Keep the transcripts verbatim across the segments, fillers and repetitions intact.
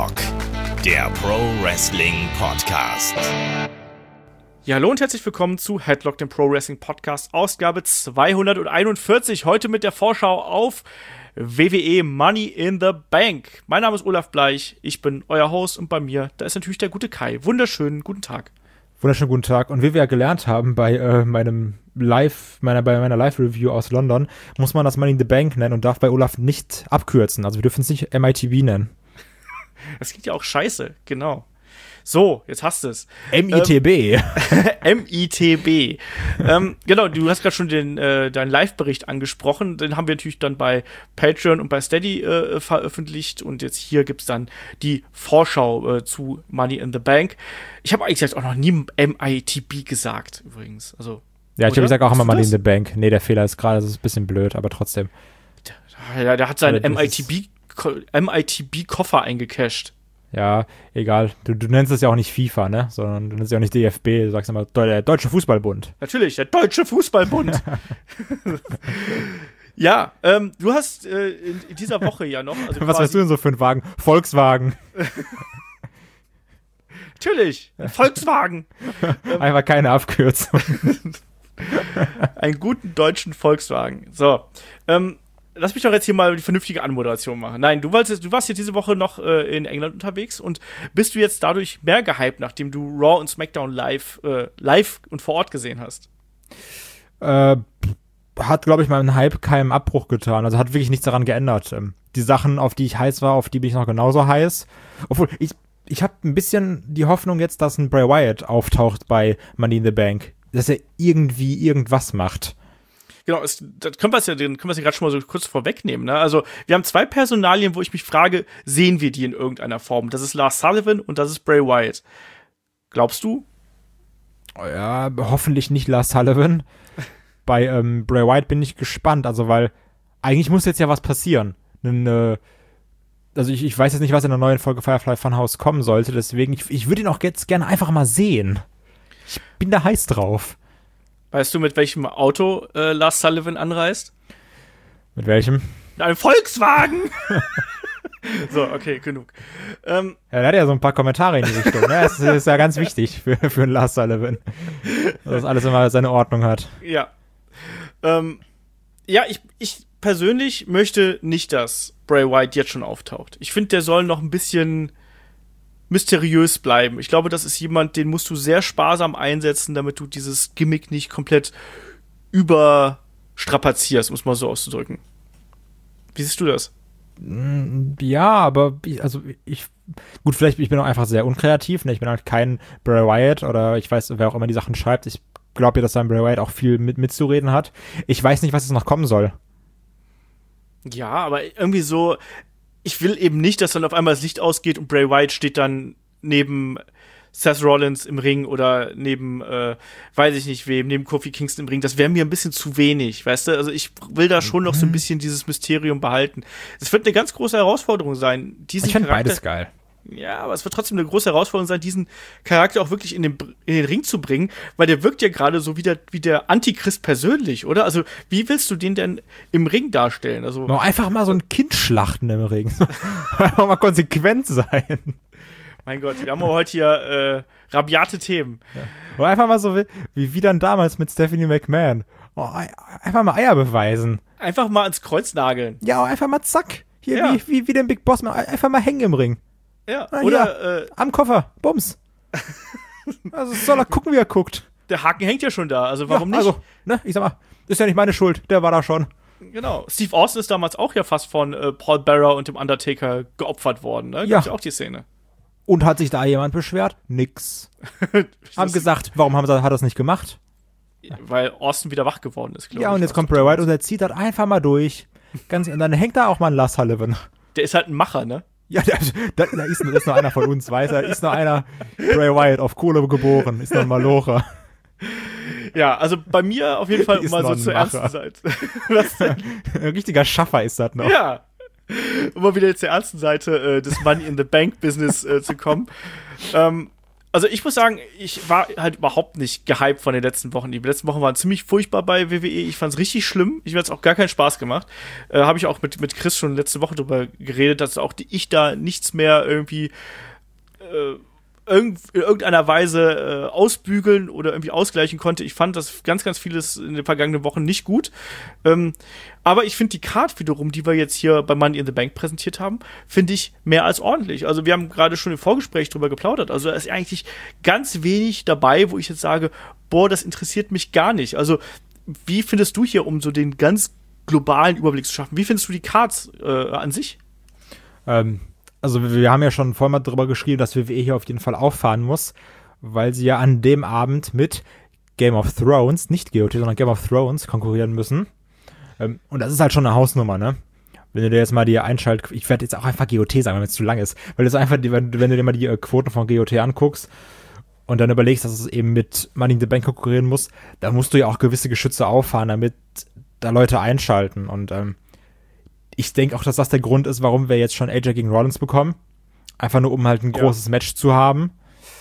Headlock, der Pro Wrestling Podcast. Ja, hallo und herzlich willkommen zu Headlock, dem Pro Wrestling Podcast, Ausgabe zweihunderteinundvierzig. Heute mit der Vorschau auf W W E Money in the Bank. Mein Name ist Olaf Bleich, ich bin euer Host und bei mir, da ist natürlich der gute Kai. Wunderschönen guten Tag. Wunderschönen guten Tag. Und wie wir ja gelernt haben bei äh, meinem Live, meiner, bei meiner Live-Review aus London, muss man das Money in the Bank nennen und darf bei Olaf nicht abkürzen. Also wir dürfen es nicht M I T B nennen. Das klingt ja auch scheiße, genau. So, jetzt hast du es. M I T B. Ähm, M I T B. ähm, genau, du hast gerade schon den, äh, deinen Live-Bericht angesprochen. Den haben wir natürlich dann bei Patreon und bei Steady äh, veröffentlicht. Und jetzt hier gibt es dann die Vorschau äh, zu Money in the Bank. Ich habe eigentlich auch noch nie M I T B gesagt, übrigens. Also, ja, ich, ich sage auch immer Money das? in the Bank. Nee, der Fehler ist gerade, das ist ein bisschen blöd, aber trotzdem. Ja, der hat seinen M I T B, M I T B-Koffer eingecasht. Ja, egal. Du, du nennst es ja auch nicht FIFA, ne? Sondern du nennst es ja auch nicht D F B. Du sagst immer der Deutsche Fußballbund. Natürlich, der Deutsche Fußballbund. Ja, ähm, du hast äh, in, in dieser Woche ja noch. Also was weißt du denn so für einen Wagen? Volkswagen. Natürlich, Volkswagen. Einfach keine Abkürzung. Einen guten deutschen Volkswagen. So, ähm, lass mich doch jetzt hier mal die vernünftige Anmoderation machen. Nein, du, wolltest, du warst hier diese Woche noch äh, in England unterwegs und bist du jetzt dadurch mehr gehypt, nachdem du Raw und SmackDown live, äh, live und vor Ort gesehen hast? Äh, hat, glaube ich, meinen Hype keinen Abbruch getan. Also hat wirklich nichts daran geändert. Ähm, die Sachen, auf die ich heiß war, auf die bin ich noch genauso heiß. Obwohl, ich, ich habe ein bisschen die Hoffnung jetzt, dass ein Bray Wyatt auftaucht bei Money in the Bank. Dass er irgendwie irgendwas macht. Genau, es, das können wir es ja, den können wir es ja gerade schon mal so kurz vorwegnehmen. Ne? Also, wir haben zwei Personalien, wo ich mich frage, sehen wir die in irgendeiner Form? Das ist Lars Sullivan und das ist Bray Wyatt. Glaubst du? Ja, hoffentlich nicht Lars Sullivan. Bei ähm, Bray Wyatt bin ich gespannt, also weil eigentlich muss jetzt ja was passieren. Nen, äh, also ich, ich weiß jetzt nicht, was in der neuen Folge Firefly Funhouse kommen sollte, deswegen, ich, ich würde ihn auch jetzt gerne einfach mal sehen. Ich bin da heiß drauf. Weißt du, mit welchem Auto äh, Lars Sullivan anreist? Mit welchem? Mit einem Volkswagen! So, okay, genug. Ähm, ja, der hat ja so ein paar Kommentare in die Richtung. Ne? Das ist ja ganz wichtig für, für einen Lars Sullivan. Dass das alles immer seine Ordnung hat. Ja. Ähm, ja, ich, ich persönlich möchte nicht, dass Bray Wyatt jetzt schon auftaucht. Ich finde, der soll noch ein bisschen mysteriös bleiben. Ich glaube, das ist jemand, den musst du sehr sparsam einsetzen, damit du dieses Gimmick nicht komplett überstrapazierst, um es mal so auszudrücken. Wie siehst du das? Ja, aber ich, also ich, gut, vielleicht, ich bin auch einfach sehr unkreativ, ne? Ich bin halt kein Bray Wyatt oder ich weiß, wer auch immer die Sachen schreibt. Ich glaube ja, dass sein Bray Wyatt auch viel mit, mitzureden hat. Ich weiß nicht, was jetzt noch kommen soll. Ja, aber irgendwie so, ich will eben nicht, dass dann auf einmal das Licht ausgeht und Bray Wyatt steht dann neben Seth Rollins im Ring oder neben, äh, weiß ich nicht wem, neben Kofi Kingston im Ring. Das wäre mir ein bisschen zu wenig, weißt du? Also ich will da schon noch so ein bisschen dieses Mysterium behalten. Es wird eine ganz große Herausforderung sein, diesen Ich finde Charakter- beides geil. Ja, aber es wird trotzdem eine große Herausforderung sein, diesen Charakter auch wirklich in den, in den Ring zu bringen, weil der wirkt ja gerade so wie der, wie der Antichrist persönlich, oder? Also, wie willst du den denn im Ring darstellen? Also Noch einfach mal so ein Kind schlachten im Ring. Einfach mal konsequent sein. Mein Gott, wir haben aber heute hier äh, rabiate Themen. Ja. Oder einfach mal so wie, wie dann damals mit Stephanie McMahon. Oh, einfach mal Eier beweisen. Einfach mal ans Kreuz nageln. Ja, einfach mal zack. Hier, Ja. wie, wie, wie den Big Boss. Einfach mal hängen im Ring. Ja, Ah, oder äh, am Koffer. Bums. Also soll er gucken, wie er guckt. der Haken hängt ja schon da, also warum ja, nicht? Also, ne, ich sag mal, ist ja nicht meine Schuld. Der war da schon. Genau. Steve Austin ist damals auch ja fast von äh, Paul Bearer und dem Undertaker geopfert worden, ne? Ja. Gab's ja auch die Szene. Und hat sich da jemand beschwert? Nix. Haben gesagt, warum haben sie, hat er das nicht gemacht? Weil Austin wieder wach geworden ist, glaube ich. Ja, und jetzt kommt Bray Wyatt und er zieht das einfach mal durch. Ganz, und dann hängt da auch mal ein Lars Sullivan. Der ist halt ein Macher, ne? Ja, da, da, da, ist, da ist noch einer von uns, weiß er. Ist noch einer Bray Wyatt auf Kohle geboren. Ist noch ein Malocher. Ja, also bei mir auf jeden Fall Ist mal noch so ein zur Macher. ernsten Seite. Was denn? Ein richtiger Schaffer ist das noch. Ja. Um mal wieder zur ernsten Seite äh, des Money in the Bank Business äh, zu kommen. Ähm, Also ich muss sagen, ich war halt überhaupt nicht gehypt von den letzten Wochen. Die letzten Wochen waren ziemlich furchtbar bei W W E. Ich fand's richtig schlimm. Ich mir hat's auch gar keinen Spaß gemacht. Äh, Habe ich auch mit, mit Chris schon letzte Woche drüber geredet, dass auch die, ich da nichts mehr irgendwie äh, in irgendeiner Weise äh, ausbügeln oder irgendwie ausgleichen konnte. Ich fand das ganz, ganz vieles in den vergangenen Wochen nicht gut. Ähm, aber ich finde die Card wiederum, die wir jetzt hier bei Money in the Bank präsentiert haben, finde ich mehr als ordentlich. Also wir haben gerade schon im Vorgespräch drüber geplaudert. Also da ist eigentlich ganz wenig dabei, wo ich jetzt sage, boah, das interessiert mich gar nicht. Also wie findest du hier, um so den ganz globalen Überblick zu schaffen, wie findest du die Cards äh, an sich? Ähm, Also wir haben ja schon vorher mal drüber geschrieben, dass W W E hier auf jeden Fall auffahren muss, weil sie ja an dem Abend mit Game of Thrones, nicht G O T, sondern Game of Thrones konkurrieren müssen. Ähm, und das ist halt schon eine Hausnummer, ne? Wenn du dir jetzt mal die Einschalt... Ich werde jetzt auch einfach G O T sagen, wenn es zu lang ist. Weil das einfach, die, wenn, wenn du dir mal die äh, Quoten von G O T anguckst und dann überlegst, dass es eben mit Money in the Bank konkurrieren muss, dann musst du ja auch gewisse Geschütze auffahren, damit da Leute einschalten. Und ähm, ich denke auch, dass das der Grund ist, warum wir jetzt schon A J gegen Rollins bekommen. Einfach nur, um halt ein großes ja. Match zu haben.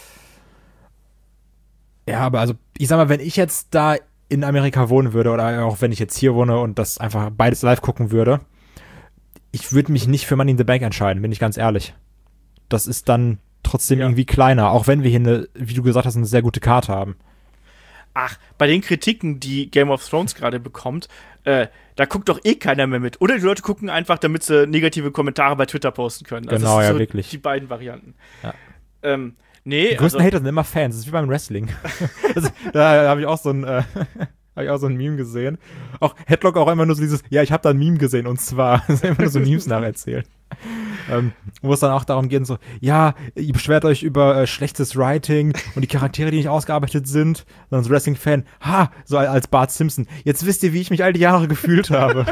Ja, aber also, ich sag mal, wenn ich jetzt da in Amerika wohnen würde oder auch wenn ich jetzt hier wohne und das einfach beides live gucken würde, ich würde mich nicht für Money in the Bank entscheiden, bin ich ganz ehrlich. Das ist dann trotzdem ja. irgendwie kleiner, auch wenn wir hier eine, wie du gesagt hast, eine sehr gute Karte haben. Ach, bei den Kritiken, die Game of Thrones gerade bekommt, äh, da guckt doch eh keiner mehr mit. Oder die Leute gucken einfach, damit sie negative Kommentare bei Twitter posten können. Also genau, das sind ja, so wirklich. Die beiden Varianten. Ja. Ähm, nee, die größten also, Hater sind immer Fans, das ist wie beim Wrestling. also, da habe ich auch so ein äh, habe ich auch so ein Meme gesehen. Auch Headlock auch immer nur so dieses, ja, ich habe da ein Meme gesehen und zwar immer nur so Memes nacherzählen. Ähm, wo es dann auch darum geht, so, ja, ihr beschwert euch über äh, schlechtes Writing und die Charaktere, die nicht ausgearbeitet sind, sondern so Wrestling-Fan, ha, so als Bart Simpson, jetzt wisst ihr, wie ich mich all die Jahre gefühlt habe.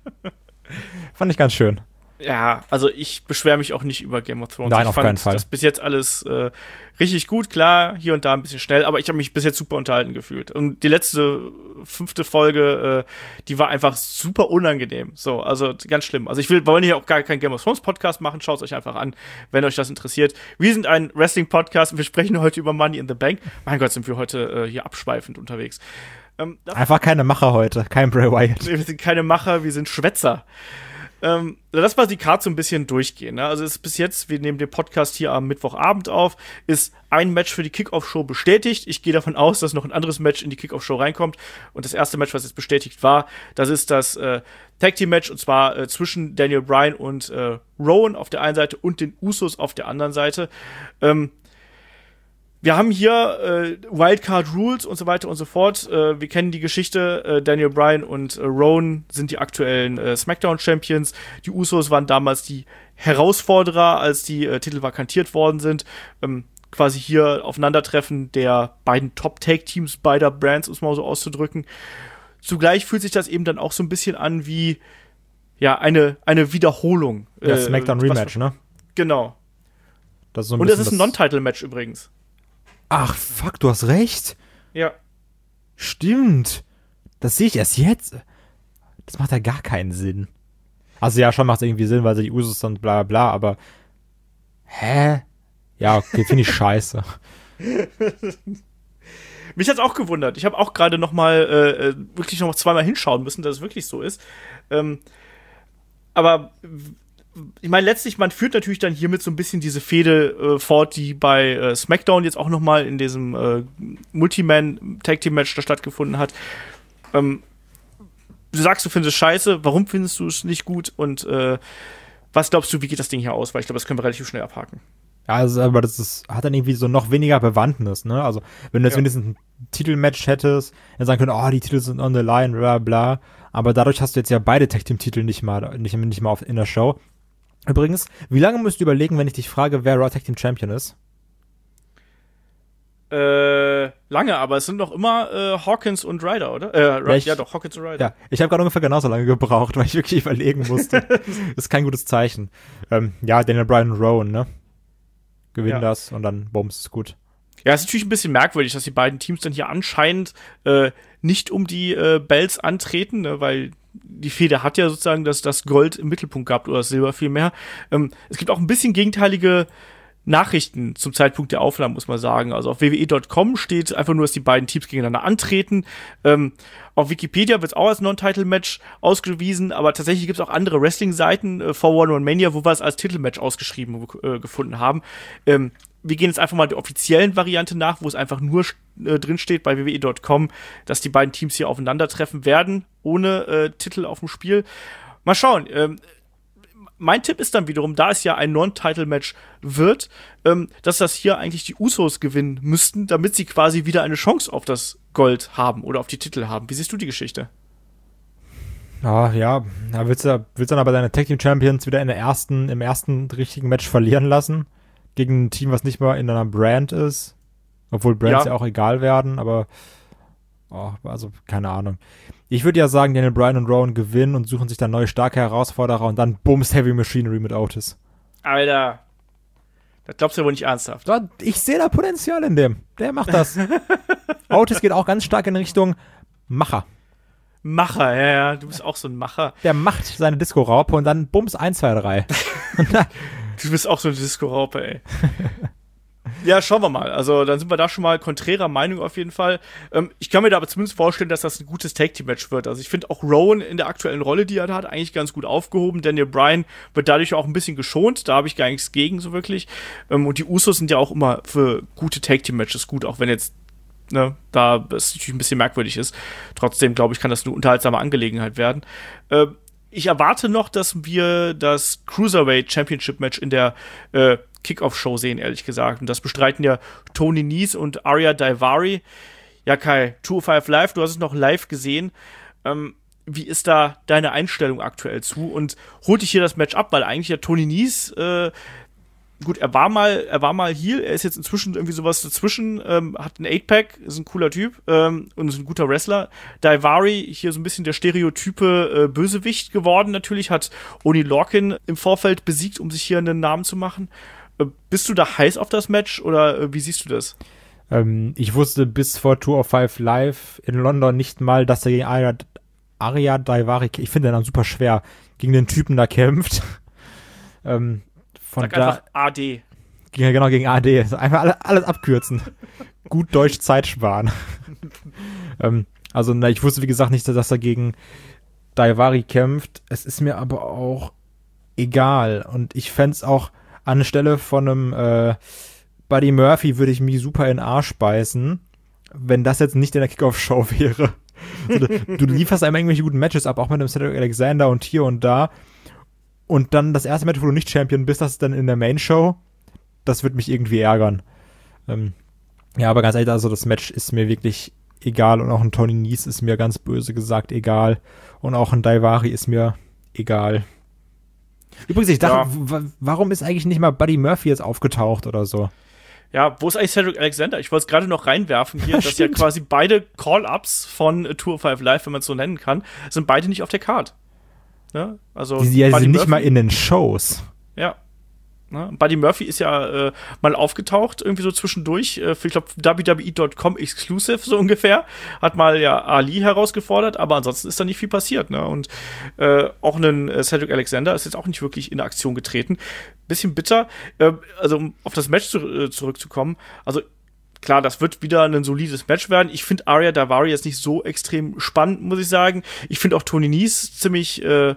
Fand ich ganz schön. Ja, also ich beschwere mich auch nicht über Game of Thrones. Nein, ich auf fand keinen Fall. Das bis jetzt alles äh, richtig gut, klar, hier und da ein bisschen schnell, aber ich habe mich bis jetzt super unterhalten gefühlt. Und die letzte fünfte Folge, äh, die war einfach super unangenehm. So, also ganz schlimm. Also ich will, wir wollen hier auch gar keinen Game of Thrones Podcast machen, schaut es euch einfach an, wenn euch das interessiert. Wir sind ein Wrestling-Podcast und wir sprechen heute über Money in the Bank. Mein Gott, sind wir heute äh, hier abschweifend unterwegs. Ähm, einfach keine Macher heute, kein Bray Wyatt. Wir sind keine Macher, wir sind Schwätzer. Ähm, lass mal die Card so ein bisschen durchgehen. Ne? Also ist bis jetzt, wir nehmen den Podcast hier am Mittwochabend auf, ist ein Match für die Kickoff-Show bestätigt. Ich gehe davon aus, dass noch ein anderes Match in die Kickoff-Show reinkommt. Und das erste Match, was jetzt bestätigt war, das ist das äh, Tag-Team-Match, und zwar äh, zwischen Daniel Bryan und äh, Rowan auf der einen Seite und den Usos auf der anderen Seite. Ähm, Wir haben hier äh, Wildcard Rules und so weiter und so fort. Äh, wir kennen die Geschichte. Äh, Daniel Bryan und äh, Rowan sind die aktuellen äh, SmackDown-Champions. Die Usos waren damals die Herausforderer, als die äh, Titel vakantiert worden sind. Ähm, quasi hier Aufeinandertreffen der beiden Top-Tag-Teams beider Brands, um es mal so auszudrücken. Zugleich fühlt sich das eben dann auch so ein bisschen an wie ja eine, eine Wiederholung. Ja, äh, SmackDown-Rematch, ne? Genau. Das ist so ein und es bisschen ist ein Non-Title-Match übrigens. Ach, fuck, du hast recht. Ja. Stimmt. Das sehe ich erst jetzt. Das macht ja gar keinen Sinn. Also ja, schon macht es irgendwie Sinn, weil sie die Usos und bla bla, aber hä? Ja, okay, finde ich scheiße. Mich hat's auch gewundert. Ich habe auch gerade noch mal äh, wirklich noch zweimal hinschauen müssen, dass es wirklich so ist. Ähm, aber ich meine, letztlich, man führt natürlich dann hiermit so ein bisschen diese Fehde äh, fort, die bei äh, SmackDown jetzt auch noch mal in diesem äh, Multiman-Tag-Team-Match da stattgefunden hat. Ähm, du sagst, du findest es scheiße. Warum findest du es nicht gut? Und äh, was glaubst du, wie geht das Ding hier aus? Weil ich glaube, das können wir relativ schnell abhaken. Ja, also, aber das ist, hat dann irgendwie so noch weniger Bewandtnis, ne? Also, wenn du jetzt ja. wenigstens ein Titelmatch hättest, dann sagen können, oh, die Titel sind on the line, bla bla. Aber dadurch hast du jetzt ja beide Tag-Team-Titel nicht mal, nicht, nicht mal auf, in der Show. Übrigens, wie lange musst du überlegen, wenn ich dich frage, wer Raw Tag Team Champion ist? Äh, lange, aber es sind doch immer äh, Hawkins und Ryder, oder? Äh, ja, ich, ja, doch, Hawkins und Ryder. Ja, ich habe gerade ungefähr genauso lange gebraucht, weil ich wirklich überlegen musste. Das ist kein gutes Zeichen. Ähm, ja, Daniel Bryan und Rowan, ne? Gewinnen ja. das und dann, bums, ist gut. Ja, es ist natürlich ein bisschen merkwürdig, dass die beiden Teams dann hier anscheinend äh, nicht um die äh, Belts antreten, ne, weil die Fehde hat ja sozusagen das, das Gold im Mittelpunkt gehabt oder das Silber vielmehr. Ähm, es gibt auch ein bisschen gegenteilige Nachrichten zum Zeitpunkt der Aufnahme, muss man sagen. Also auf w w e Punkt com steht einfach nur, dass die beiden Teams gegeneinander antreten. Ähm, auf Wikipedia wird es auch als Non-Title-Match ausgewiesen, aber tatsächlich gibt es auch andere Wrestling-Seiten, äh, vier eins eins Mania, wo wir es als Titelmatch ausgeschrieben äh, gefunden haben. Ähm, wir gehen jetzt einfach mal der offiziellen Variante nach, wo es einfach nur äh, drin steht bei w w e Punkt com, dass die beiden Teams hier aufeinandertreffen werden, ohne äh, Titel auf dem Spiel. Mal schauen. Ähm, Mein Tipp ist dann wiederum, da es ja ein Non-Title-Match wird, ähm, dass das hier eigentlich die Usos gewinnen müssten, damit sie quasi wieder eine Chance auf das Gold haben oder auf die Titel haben. Wie siehst du die Geschichte? Ja, ja, da willst du, willst du dann aber deine Tag Team Champions wieder in der ersten, im ersten richtigen Match verlieren lassen? Gegen ein Team, was nicht mal in einer Brand ist? Obwohl Brands ja, ja auch egal werden, aber oh, also keine Ahnung. Ich würde ja sagen, Daniel Bryan und Rowan gewinnen und suchen sich dann neue starke Herausforderer und dann bums Heavy Machinery mit Otis. Alter, das glaubst du ja wohl nicht ernsthaft. Ich sehe da Potenzial in dem. Der macht das. Otis geht auch ganz stark in Richtung Macher. Macher, ja, ja, du bist auch so ein Macher. Der macht seine Disco-Raupe und dann bums eins, zwei, drei. Du bist auch so eine Disco-Raupe, ey. Ja, schauen wir mal. Also, dann sind wir da schon mal konträrer Meinung auf jeden Fall. Ähm, ich kann mir da aber zumindest vorstellen, dass das ein gutes Tag-Team-Match wird. Also, ich finde auch Rowan in der aktuellen Rolle, die er da hat, eigentlich ganz gut aufgehoben. Daniel Bryan wird dadurch auch ein bisschen geschont. Da habe ich gar nichts gegen, so wirklich. Ähm, und die Usos sind ja auch immer für gute Tag-Team-Matches gut, auch wenn jetzt, ne, da es natürlich ein bisschen merkwürdig ist. Trotzdem, glaube ich, kann das eine unterhaltsame Angelegenheit werden. Ähm, ich erwarte noch, dass wir das Cruiserweight Championship Match in der äh, Kickoff-Show sehen, ehrlich gesagt. Und das bestreiten ja Tony Nese und Arya Daivari. Ja, Kai, zwei null fünf Live, du hast es noch live gesehen. Ähm, wie ist da deine Einstellung aktuell zu? Und holt dich hier das Match ab? Weil eigentlich ja Tony Nese, äh, gut, er war mal, er war mal Heel, er ist jetzt inzwischen irgendwie sowas dazwischen, ähm, hat ein Eight-Pack, ist ein cooler Typ ähm, und ist ein guter Wrestler. Daivari, hier so ein bisschen der stereotype äh, Bösewicht geworden natürlich, hat Oni Lorcan im Vorfeld besiegt, um sich hier einen Namen zu machen. Bist du da heiß auf das Match oder äh, wie siehst du das? Ähm, ich wusste bis vor zwei null fünf Live in London nicht mal, dass er gegen Arya, Arya Daivari, ich finde den dann super schwer, gegen den Typen da kämpft. ähm, von Sag da, einfach A D. Ging, genau, gegen A D. Einfach alle, alles abkürzen. Gut Deutsch Zeit sparen. ähm, also, na, ich wusste, wie gesagt, nicht, dass er gegen Daivari kämpft. Es ist mir aber auch egal. Und ich fände es auch anstelle von einem äh, Buddy Murphy würde ich mich super in den Arsch beißen, wenn das jetzt nicht in der Kickoff-Show wäre. Also, du, du lieferst einem irgendwelche guten Matches ab, auch mit dem Cedric Alexander und hier und da. Und dann das erste Match, wo du nicht Champion bist, das ist dann in der Main-Show. Das wird mich irgendwie ärgern. Ähm, ja, aber ganz ehrlich, also das Match ist mir wirklich egal. Und auch ein Tony Nese ist mir ganz böse gesagt egal. Und auch ein Daivari ist mir egal. Übrigens, ich dachte, ja. w- warum ist eigentlich nicht mal Buddy Murphy jetzt aufgetaucht oder so? Ja, wo ist eigentlich Cedric Alexander? Ich wollte es gerade noch reinwerfen hier, ja, dass ja quasi beide Call-Ups von zwei null fünf Live, wenn man es so nennen kann, sind beide nicht auf der Card. Ja, also die, die sind nicht mal in den Shows. Ja. Ne? Buddy Murphy ist ja äh, mal aufgetaucht, irgendwie so zwischendurch, äh, für, ich glaube, W W E Punkt com Exclusive, so ungefähr. Hat mal ja Ali herausgefordert, aber ansonsten ist da nicht viel passiert. Ne? Und äh, auch ein äh, Cedric Alexander ist jetzt auch nicht wirklich in Aktion getreten. Bisschen bitter. Äh, also, um auf das Match zu, äh, zurückzukommen, also klar, das wird wieder ein solides Match werden. Ich finde Arya Daivari jetzt nicht so extrem spannend, muss ich sagen. Ich finde auch Tony Nese ziemlich, äh,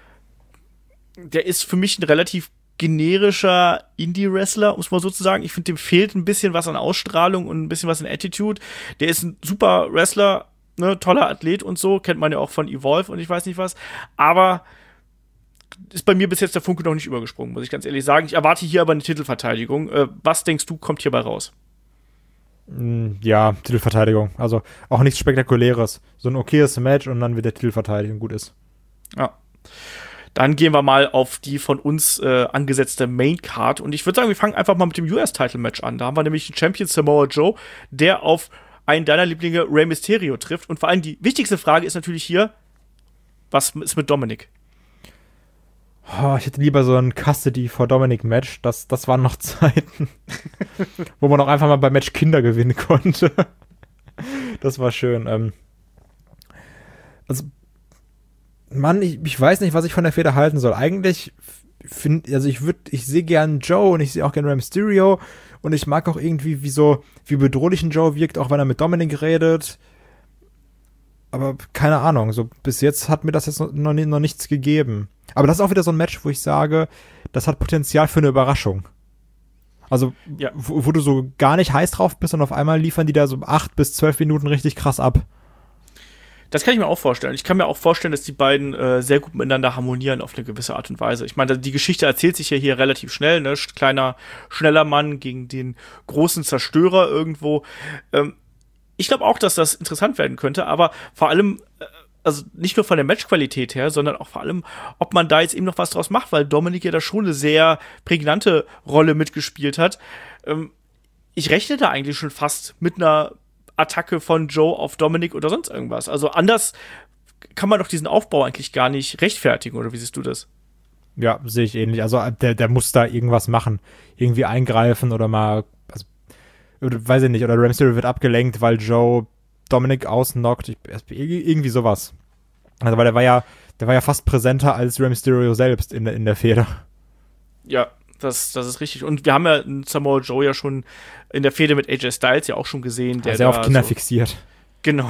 der ist für mich ein relativ generischer Indie-Wrestler, um es mal so zu sagen. Ich finde, dem fehlt ein bisschen was an Ausstrahlung und ein bisschen was an Attitude. Der ist ein super Wrestler, ne, toller Athlet und so, kennt man ja auch von Evolve und ich weiß nicht was. Aber ist bei mir bis jetzt der Funke noch nicht übergesprungen, muss ich ganz ehrlich sagen. Ich erwarte hier aber eine Titelverteidigung. Äh, was denkst du, kommt hierbei raus? Ja, Titelverteidigung. Also auch nichts Spektakuläres. So ein okayes Match und dann wird der Titelverteidigung gut ist. Ja. Dann gehen wir mal auf die von uns äh, angesetzte Main-Card. Und ich würde sagen, wir fangen einfach mal mit dem U S-Title-Match an. Da haben wir nämlich den Champion Samoa Joe, der auf einen deiner Lieblinge, Rey Mysterio, trifft. Und vor allem die wichtigste Frage ist natürlich hier, was ist mit Dominic? Oh, ich hätte lieber so ein Custody for Dominic-Match. Das, das waren noch Zeiten, wo man auch einfach mal beim Match Kinder gewinnen konnte. Das war schön. Ähm, also Mann, ich, ich weiß nicht, was ich von der Fehde halten soll. Eigentlich finde, also ich würde, ich sehe gern Joe und ich sehe auch gern Rey Mysterio und ich mag auch irgendwie, wie so, wie bedrohlich ein Joe wirkt, auch wenn er mit Dominic redet. Aber keine Ahnung, so bis jetzt hat mir das jetzt noch, noch, noch nichts gegeben. Aber das ist auch wieder so ein Match, wo ich sage, das hat Potenzial für eine Überraschung. Also, ja. wo, wo du so gar nicht heiß drauf bist und auf einmal liefern die da so acht bis zwölf Minuten richtig krass ab. Das kann ich mir auch vorstellen. Ich kann mir auch vorstellen, dass die beiden äh, sehr gut miteinander harmonieren auf eine gewisse Art und Weise. Ich meine, die Geschichte erzählt sich ja hier relativ schnell, ne? Kleiner, schneller Mann gegen den großen Zerstörer irgendwo. Ähm, ich glaube auch, dass das interessant werden könnte, aber vor allem, äh, also nicht nur von der Matchqualität her, sondern auch vor allem, ob man da jetzt eben noch was draus macht, weil Dominic ja da schon eine sehr prägnante Rolle mitgespielt hat. Ähm, ich rechne da eigentlich schon fast mit einer Attacke von Joe auf Dominic oder sonst irgendwas. Also anders kann man doch diesen Aufbau eigentlich gar nicht rechtfertigen, oder wie siehst du das? Ja, sehe ich ähnlich. Also der, der muss da irgendwas machen. Irgendwie eingreifen oder mal, also, weiß ich nicht, oder Rey Mysterio wird abgelenkt, weil Joe Dominic ausnockt. Ich, irgendwie sowas. Also weil der war ja, der war ja fast präsenter als Rey Mysterio selbst in der, in der Fehde. Ja, Das, das ist richtig. Und wir haben ja Samoa Joe ja schon in der Fehde mit A J Styles ja auch schon gesehen. Der sehr auf Kinder so, fixiert. Genau.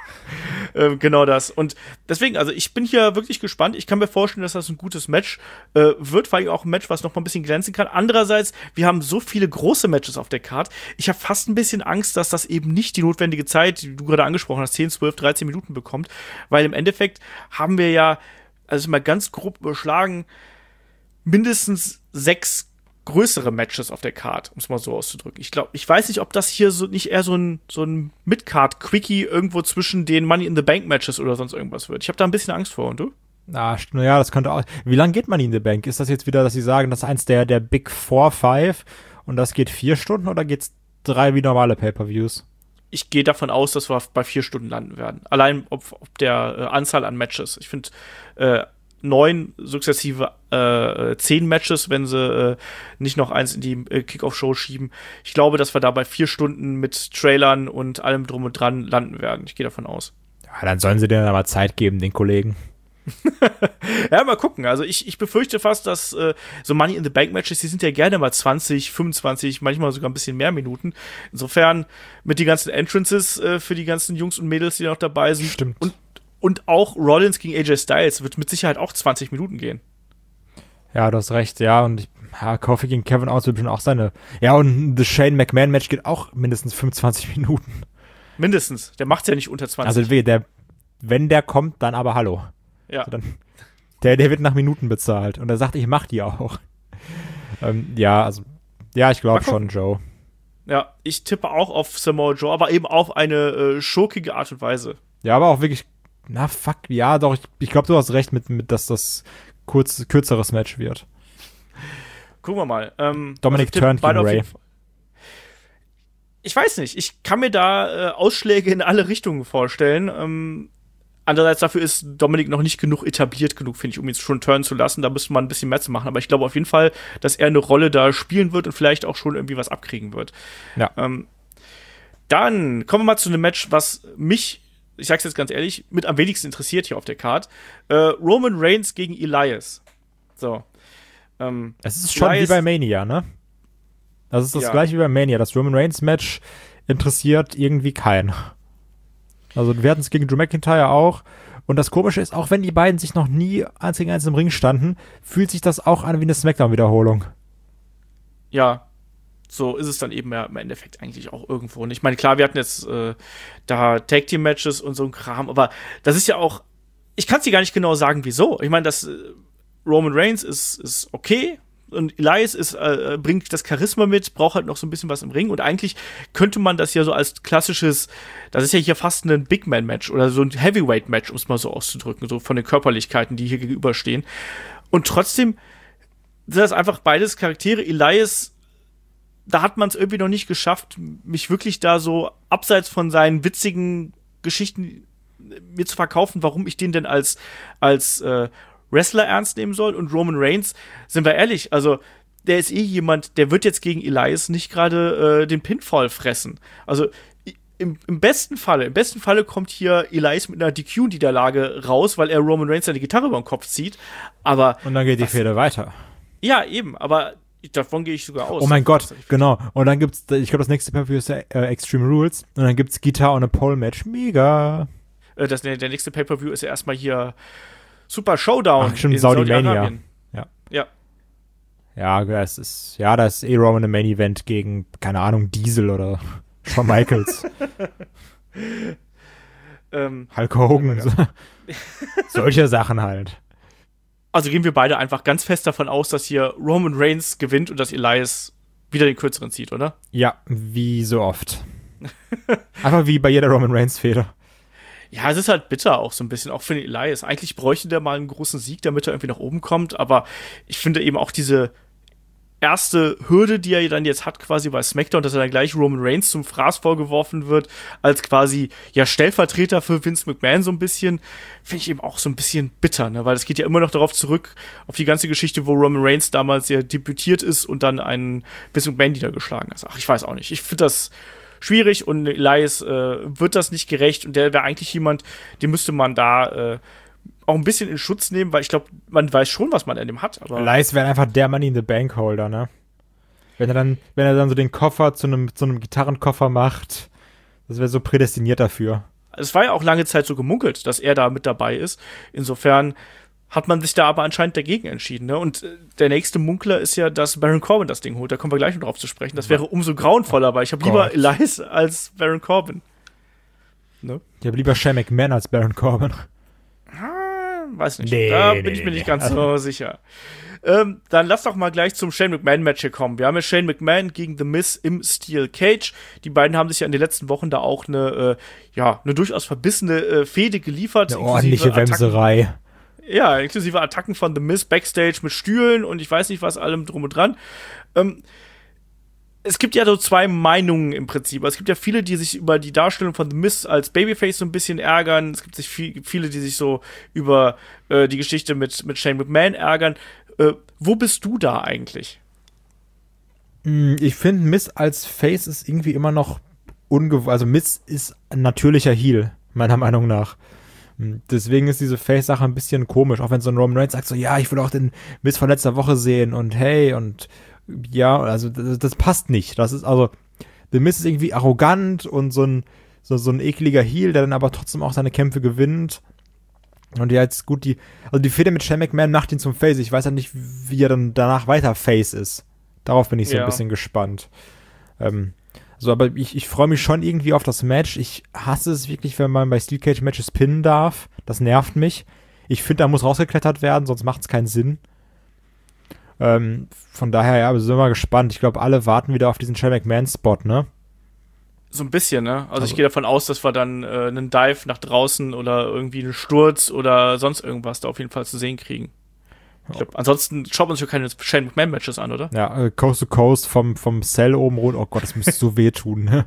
ähm, genau das. Und deswegen, also ich bin hier wirklich gespannt. Ich kann mir vorstellen, dass das ein gutes Match äh, wird, vor allem auch ein Match, was noch mal ein bisschen glänzen kann. Andererseits, wir haben so viele große Matches auf der Card. Ich habe fast ein bisschen Angst, dass das eben nicht die notwendige Zeit, die du gerade angesprochen hast, zehn, zwölf, dreizehn Minuten bekommt. Weil im Endeffekt haben wir ja, also mal ganz grob überschlagen, mindestens sechs größere Matches auf der Card, um es mal so auszudrücken. Ich glaube, ich weiß nicht, ob das hier so nicht eher so ein, so ein Mid-Card-Quickie irgendwo zwischen den Money-in-the-Bank-Matches oder sonst irgendwas wird. Ich habe da ein bisschen Angst vor, und du? Ah, naja, das könnte auch. Wie lange geht Money in the Bank? Ist das jetzt wieder, dass sie sagen, das ist eins der, der Big Four, Five und das geht vier Stunden oder geht's drei wie normale Pay-Per-Views? Ich gehe davon aus, dass wir bei vier Stunden landen werden. Allein ob, ob der äh, Anzahl an Matches. Ich finde, äh, neun sukzessive äh, zehn Matches, wenn sie äh, nicht noch eins in die äh, Kickoff-Show schieben. Ich glaube, dass wir da bei vier Stunden mit Trailern und allem drum und dran landen werden. Ich gehe davon aus. Ja, dann sollen sie denen aber Zeit geben, den Kollegen. Ja, mal gucken. Also ich, ich befürchte fast, dass äh, so Money-in-the-Bank-Matches, die sind ja gerne mal zwanzig, fünfundzwanzig, manchmal sogar ein bisschen mehr Minuten. Insofern mit den ganzen Entrances äh, für die ganzen Jungs und Mädels, die noch dabei sind. Stimmt. Und Und auch Rollins gegen A J Styles wird mit Sicherheit auch zwanzig Minuten gehen. Ja, du hast recht, ja. Und ich, ja, Kofi gegen Kevin Owens wird schon auch seine. Ja, und das Shane McMahon-Match geht auch mindestens fünfundzwanzig Minuten. Mindestens. Der macht's ja nicht unter zwanzig. Also, der, wenn der kommt, dann aber hallo. Ja. Also dann, der, der wird nach Minuten bezahlt. Und er sagt, ich mach die auch. ähm, ja, also, ja, ich glaube schon, Joe. Ja, ich tippe auch auf Samoa Joe, aber eben auf eine äh, schurkige Art und Weise. Ja, aber auch wirklich. Na, fuck, ja, doch, ich, ich glaube, du hast recht mit, mit dass das kurz, kürzeres Match wird. Gucken wir mal. Ähm, Dominic also turnt gegen Ray. Ich weiß nicht, ich kann mir da äh, Ausschläge in alle Richtungen vorstellen. Ähm, andererseits dafür ist Dominic noch nicht genug etabliert genug, finde ich, um ihn schon turnen zu lassen. Da müsste man ein bisschen mehr zu machen. Aber ich glaube auf jeden Fall, dass er eine Rolle da spielen wird und vielleicht auch schon irgendwie was abkriegen wird. Ja. Ähm, dann kommen wir mal zu einem Match, was mich, ich sag's jetzt ganz ehrlich, mit am wenigsten interessiert hier auf der Card. Äh, Roman Reigns gegen Elias. So. Ähm, es ist schon Elias, wie bei Mania, ne? Das ist das ja. gleiche wie bei Mania. Das Roman Reigns Match interessiert irgendwie keinen. Also wir hatten es gegen Drew McIntyre auch. Und das Komische ist, auch wenn die beiden sich noch nie eins gegen eins im Ring standen, fühlt sich das auch an wie eine Smackdown-Wiederholung. Ja. So ist es dann eben ja im Endeffekt eigentlich auch irgendwo. Und ich meine, klar, wir hatten jetzt äh, da Tag-Team-Matches und so ein Kram, aber das ist ja auch, ich kann es dir gar nicht genau sagen, wieso. Ich meine, das äh, Roman Reigns ist, ist okay und Elias ist, äh, bringt das Charisma mit, braucht halt noch so ein bisschen was im Ring und eigentlich könnte man das ja so als klassisches, das ist ja hier fast ein Big-Man-Match oder so ein Heavyweight-Match, um es mal so auszudrücken, so von den Körperlichkeiten, die hier gegenüberstehen. Und trotzdem sind das einfach beides Charaktere. Elias, da hat man es irgendwie noch nicht geschafft, mich wirklich da so abseits von seinen witzigen Geschichten mir zu verkaufen, warum ich den denn als, als äh, Wrestler ernst nehmen soll. Und Roman Reigns, sind wir ehrlich, also der ist eh jemand, der wird jetzt gegen Elias nicht gerade äh, den Pinfall fressen. Also im, im besten Falle, im besten Falle kommt hier Elias mit einer D Q-Niederlage raus, weil er Roman Reigns seine Gitarre über den Kopf zieht. Aber und dann geht die Fehde weiter. Ja, eben, aber davon gehe ich sogar aus. Oh mein Gott, genau. Und dann gibt's, ich glaube, das nächste Pay-Per-View ist äh, Extreme Rules. Und dann gibt's Guitar on a Pole Match. Mega. Äh, das, der, der nächste Pay-Per-View ist ja erstmal hier Super Showdown Ach, stimmt, in Saudi-Mania. Saudi-Arabien. Ja. Ja. Ja, das ist, ja, das ist eh Roman im Main Event gegen, keine Ahnung, Diesel oder Shawn Michaels. ähm, Hulk Hogan. So. Solche Sachen halt. Also gehen wir beide einfach ganz fest davon aus, dass hier Roman Reigns gewinnt und dass Elias wieder den kürzeren zieht, oder? Ja, wie so oft. Einfach wie bei jeder Roman Reigns-Fehde. Ja, es ist halt bitter auch so ein bisschen, auch für den Elias. Eigentlich bräuchte der mal einen großen Sieg, damit er irgendwie nach oben kommt, aber ich finde eben auch diese erste Hürde, die er dann jetzt hat quasi bei SmackDown, dass er dann gleich Roman Reigns zum Fraß vorgeworfen wird, als quasi, ja, Stellvertreter für Vince McMahon so ein bisschen, finde ich eben auch so ein bisschen bitter, ne, weil es geht ja immer noch darauf zurück, auf die ganze Geschichte, wo Roman Reigns damals ja debütiert ist und dann einen Vince McMahon niedergeschlagen hat. Ach, ich weiß auch nicht. Ich finde das schwierig und Elias äh, wird das nicht gerecht und der wäre eigentlich jemand, den müsste man da äh, auch ein bisschen in Schutz nehmen, weil ich glaube, man weiß schon, was man an dem hat. Aber Elias wäre einfach der Money in the Bank Holder, ne? Wenn er dann, wenn er dann so den Koffer zu einem, zu einem Gitarrenkoffer macht, das wäre so prädestiniert dafür. Es war ja auch lange Zeit so gemunkelt, dass er da mit dabei ist. Insofern hat man sich da aber anscheinend dagegen entschieden, ne? Und äh, der nächste Munkler ist ja, dass Baron Corbin das Ding holt. Da kommen wir gleich noch drauf zu sprechen. Das wäre umso grauenvoller, weil ich habe lieber Elias als Baron Corbin. Ne? Ich habe lieber Shane McMahon als Baron Corbin. Weiß nicht. Nee, da nee, bin ich mir nee, nicht nee. ganz so sicher. Ähm, dann lass doch mal gleich zum Shane McMahon-Match hier kommen. Wir haben ja Shane McMahon gegen The Miz im Steel Cage. Die beiden haben sich ja in den letzten Wochen da auch eine, äh, ja, eine durchaus verbissene äh, Fehde geliefert. Eine ordentliche Wemserei. Ja, inklusive Attacken von The Miz Backstage mit Stühlen und ich weiß nicht was, allem drum und dran. Ähm, es gibt ja so zwei Meinungen im Prinzip. Es gibt ja viele, die sich über die Darstellung von The Miz als Babyface so ein bisschen ärgern. Es gibt sich viel, viele, die sich so über äh, die Geschichte mit, mit Shane McMahon ärgern. Äh, wo bist du da eigentlich? Ich finde, Miz als Face ist irgendwie immer noch ungewohnt. Also Miz ist ein natürlicher Heel, meiner Meinung nach. Deswegen ist diese Face-Sache ein bisschen komisch. Auch wenn so ein Roman Reigns sagt so, ja, ich will auch den Miz von letzter Woche sehen und hey und ja, also das, das passt nicht. Das ist also, The Miz ist irgendwie arrogant und so ein, so, so ein ekliger Heel, der dann aber trotzdem auch seine Kämpfe gewinnt. Und ja, jetzt gut, die, also die Fehde mit Shane McMahon macht ihn zum Face. Ich weiß ja nicht, wie er dann danach weiter Face ist. Darauf bin ich so Ja. ein bisschen gespannt. Ähm, so, aber ich, ich freue mich schon irgendwie auf das Match. Ich hasse es wirklich, wenn man bei Steel Cage Matches pinnen darf. Das nervt mich. Ich finde, da muss rausgeklettert werden, sonst macht es keinen Sinn. Ähm, von daher, ja, wir sind mal gespannt. Ich glaube, alle warten wieder auf diesen Shane McMahon-Spot, ne? So ein bisschen, ne? Also, Also- ich gehe davon aus, dass wir dann äh, einen Dive nach draußen oder irgendwie einen Sturz oder sonst irgendwas da auf jeden Fall zu sehen kriegen. Ich glaube, ansonsten schaut man sich ja keine Shane McMahon-Matches an, oder? Ja, äh, Coast to Coast vom, vom Cell oben runter. Oh Gott, das müsste so wehtun, ne?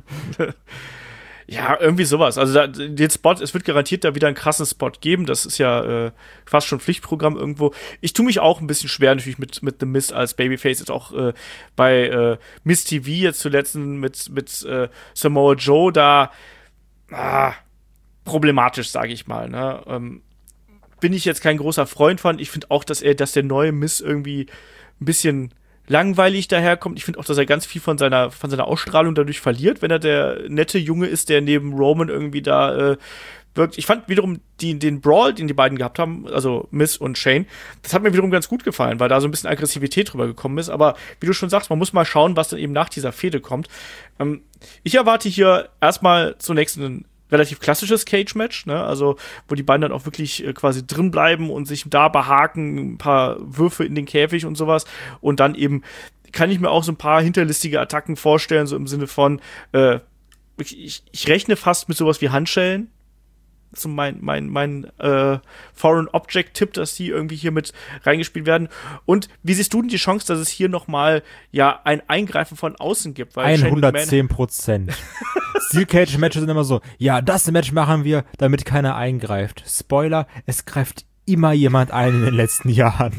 Ja, irgendwie sowas. Also da, den Spot, es wird garantiert da wieder einen krassen Spot geben. Das ist ja äh, fast schon Pflichtprogramm irgendwo. Ich tue mich auch ein bisschen schwer natürlich mit, mit The Miz als Babyface. Jetzt auch äh, bei äh, Miz T V jetzt zuletzt mit, mit äh, Samoa Joe da ah, problematisch, sage ich mal. Ne? Ähm, bin ich jetzt kein großer Freund von. Ich finde auch, dass er, dass der neue Miz irgendwie ein bisschen langweilig daherkommt. Ich finde auch, dass er ganz viel von seiner, von seiner Ausstrahlung dadurch verliert, wenn er der nette Junge ist, der neben Roman irgendwie da äh, wirkt. Ich fand wiederum die, den Brawl, den die beiden gehabt haben, also Miz und Shane, das hat mir wiederum ganz gut gefallen, weil da so ein bisschen Aggressivität drüber gekommen ist. Aber wie du schon sagst, man muss mal schauen, was dann eben nach dieser Fehde kommt. Ähm, ich erwarte hier erstmal zunächst einen relativ klassisches Cage-Match, ne? Also wo die beiden dann auch wirklich äh, quasi drin bleiben und sich da behaken, ein paar Würfe in den Käfig und sowas und dann eben kann ich mir auch so ein paar hinterlistige Attacken vorstellen, so im Sinne von äh, ich, ich rechne fast mit sowas wie Handschellen. Das ist so mein, mein, mein äh, Foreign Object-Tipp, dass die irgendwie hier mit reingespielt werden. Und wie siehst du denn die Chance, dass es hier nochmal ja ein Eingreifen von außen gibt? Weil Shane hundertzehn Prozent. Steel Cage Matches sind immer so, ja, das Match machen wir, damit keiner eingreift. Spoiler, es greift immer jemand ein in den letzten Jahren.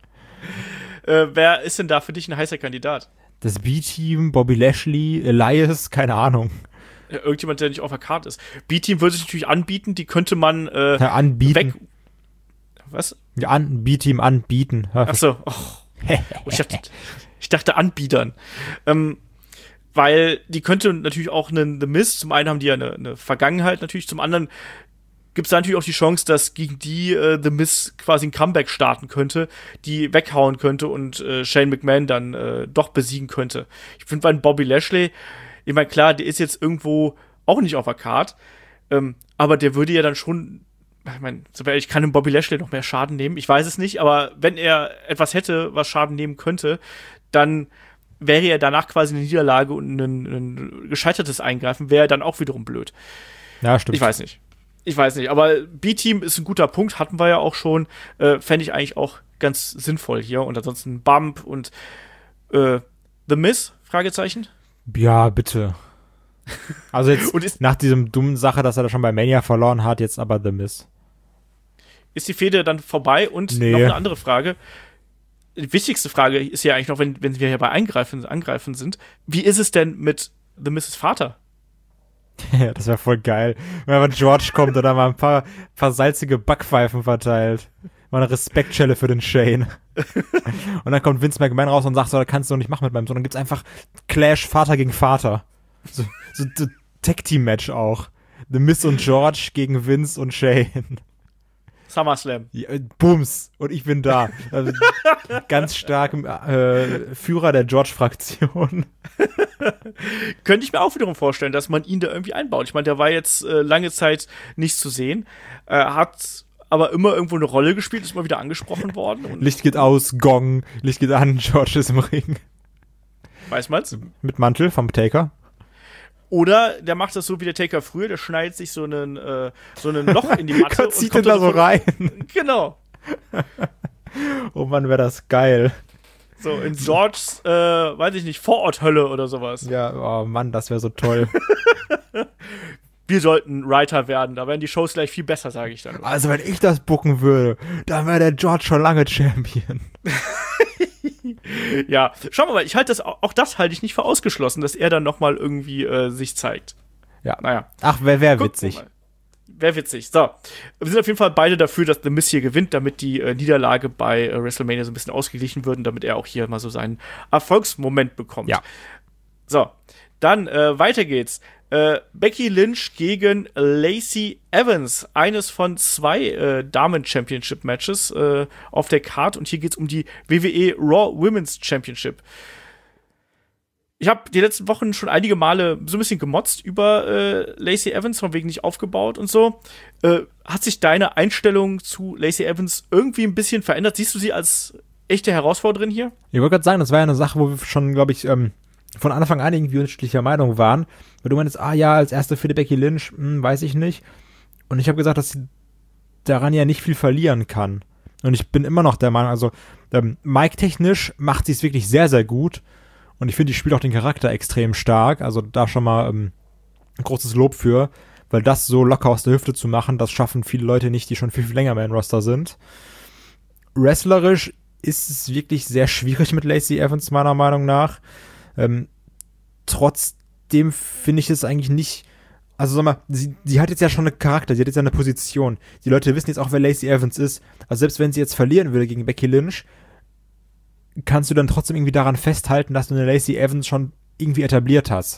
Äh, wer ist denn da für dich ein heißer Kandidat? Das B-Team, Bobby Lashley, Elias, keine Ahnung. Ja, irgendjemand, der nicht auf der Karte ist. B-Team würde sich natürlich anbieten, die könnte man äh, Ja, anbieten. weg. Was? Ja, an, B-Team anbieten. Ja, Achso. Oh. Und ich dachte, ich dachte Anbietern. Ähm, weil die könnte natürlich auch einen The Miz, zum einen haben die ja eine, eine Vergangenheit natürlich, zum anderen gibt es da natürlich auch die Chance, dass gegen die äh, The Miz quasi ein Comeback starten könnte, die weghauen könnte und äh, Shane McMahon dann äh, doch besiegen könnte. Ich finde bei Bobby Lashley, ich meine, klar, der ist jetzt irgendwo auch nicht auf der Card, ähm, aber der würde ja dann schon, ich meine, so ehrlich, kann dem Bobby Lashley noch mehr Schaden nehmen? Ich weiß es nicht, aber wenn er etwas hätte, was Schaden nehmen könnte, dann wäre er danach quasi eine Niederlage und ein, ein gescheitertes Eingreifen, wäre dann auch wiederum blöd. Ja, stimmt. Ich weiß nicht. Ich weiß nicht, aber B-Team ist ein guter Punkt, hatten wir ja auch schon. Äh, Fände ich eigentlich auch ganz sinnvoll hier. Und ansonsten Bump und äh, The Miz? Fragezeichen? Ja, bitte. Also jetzt und ist, nach diesem dummen Sache, dass er da schon bei Mania verloren hat, jetzt aber The Miz. Ist die Fehde dann vorbei? Und nee. noch eine andere Frage. Die wichtigste Frage ist ja eigentlich noch, wenn, wenn wir hier bei Eingreifen, Angreifen sind. Wie ist es denn mit The Miz's Vater? Ja, das wäre voll geil. Wenn aber George kommt und dann mal ein paar, paar salzige Backpfeifen verteilt. Mal eine Respektschelle für den Shane. Und dann kommt Vince McMahon raus und sagt so, das kannst du nicht machen mit meinem Sohn. Dann gibt's einfach Clash Vater gegen Vater. So, so, so Tag-Team-Match auch. The Miz und George gegen Vince und Shane. SummerSlam. Ja, Bums. Und ich bin da. Also, ganz stark äh, Führer der George-Fraktion. Könnte ich mir auch wiederum vorstellen, dass man ihn da irgendwie einbaut. Ich meine, der war jetzt äh, lange Zeit nicht zu sehen, äh, hat aber immer irgendwo eine Rolle gespielt, ist mal wieder angesprochen worden. Und Licht geht aus, Gong, Licht geht an, George ist im Ring. Weiß man's? Mit Mantel vom Taker. Oder der macht das so wie der Taker früher, der schneidet sich so einen äh, so ein Loch in die Matte Gott, und zieht kommt den da so vor- rein. Genau. Oh Mann, wäre das geil. So in Georges, äh, weiß ich nicht, Vororthölle oder sowas. Ja, oh Mann, das wäre so toll. Wir sollten Writer werden, da wären die Shows gleich viel besser, sage ich dann. Also wenn ich das booken würde, dann wäre der George schon lange Champion. Ja, schauen wir mal, ich halte das, auch das halte ich nicht für ausgeschlossen, dass er dann nochmal irgendwie äh, sich zeigt. Ja. Naja. Ach, wäre wär Gucken witzig. wir mal. Wäre witzig. So. Wir sind auf jeden Fall beide dafür, dass The Miz hier gewinnt, damit die äh, Niederlage bei äh, WrestleMania so ein bisschen ausgeglichen wird und damit er auch hier mal so seinen Erfolgsmoment bekommt. Ja. So. Dann äh, weiter geht's. Äh, Becky Lynch gegen Lacey Evans. Eines von zwei äh, Damen-Championship-Matches äh, auf der Card. Und hier geht's um die W W E Raw Women's Championship. Ich habe die letzten Wochen schon einige Male so ein bisschen gemotzt über äh, Lacey Evans, von wegen nicht aufgebaut und so. Äh, hat sich deine Einstellung zu Lacey Evans irgendwie ein bisschen verändert? Siehst du sie als echte Herausforderin hier? Ich wollte gerade sagen, das war ja eine Sache, wo wir schon, glaube ich, ähm, von Anfang an irgendwie unterschiedlicher Meinung waren. Weil du meinst, ah ja, als erste für die Becky Lynch, hm, weiß ich nicht. Und ich habe gesagt, dass sie daran ja nicht viel verlieren kann. Und ich bin immer noch der Meinung, also ähm, Mic-technisch macht sie es wirklich sehr, sehr gut. Und ich finde, die spielt auch den Charakter extrem stark. Also da schon mal ähm, ein großes Lob für. Weil das so locker aus der Hüfte zu machen, das schaffen viele Leute nicht, die schon viel, viel länger mehr im Roster sind. Wrestlerisch ist es wirklich sehr schwierig mit Lacey Evans, meiner Meinung nach. Ähm, trotzdem finde ich es eigentlich nicht, also sag mal, sie, sie hat jetzt ja schon einen Charakter, sie hat jetzt ja eine Position. Die Leute wissen jetzt auch, wer Lacey Evans ist. Also selbst wenn sie jetzt verlieren würde gegen Becky Lynch, kannst du dann trotzdem irgendwie daran festhalten, dass du eine Lacey Evans schon irgendwie etabliert hast.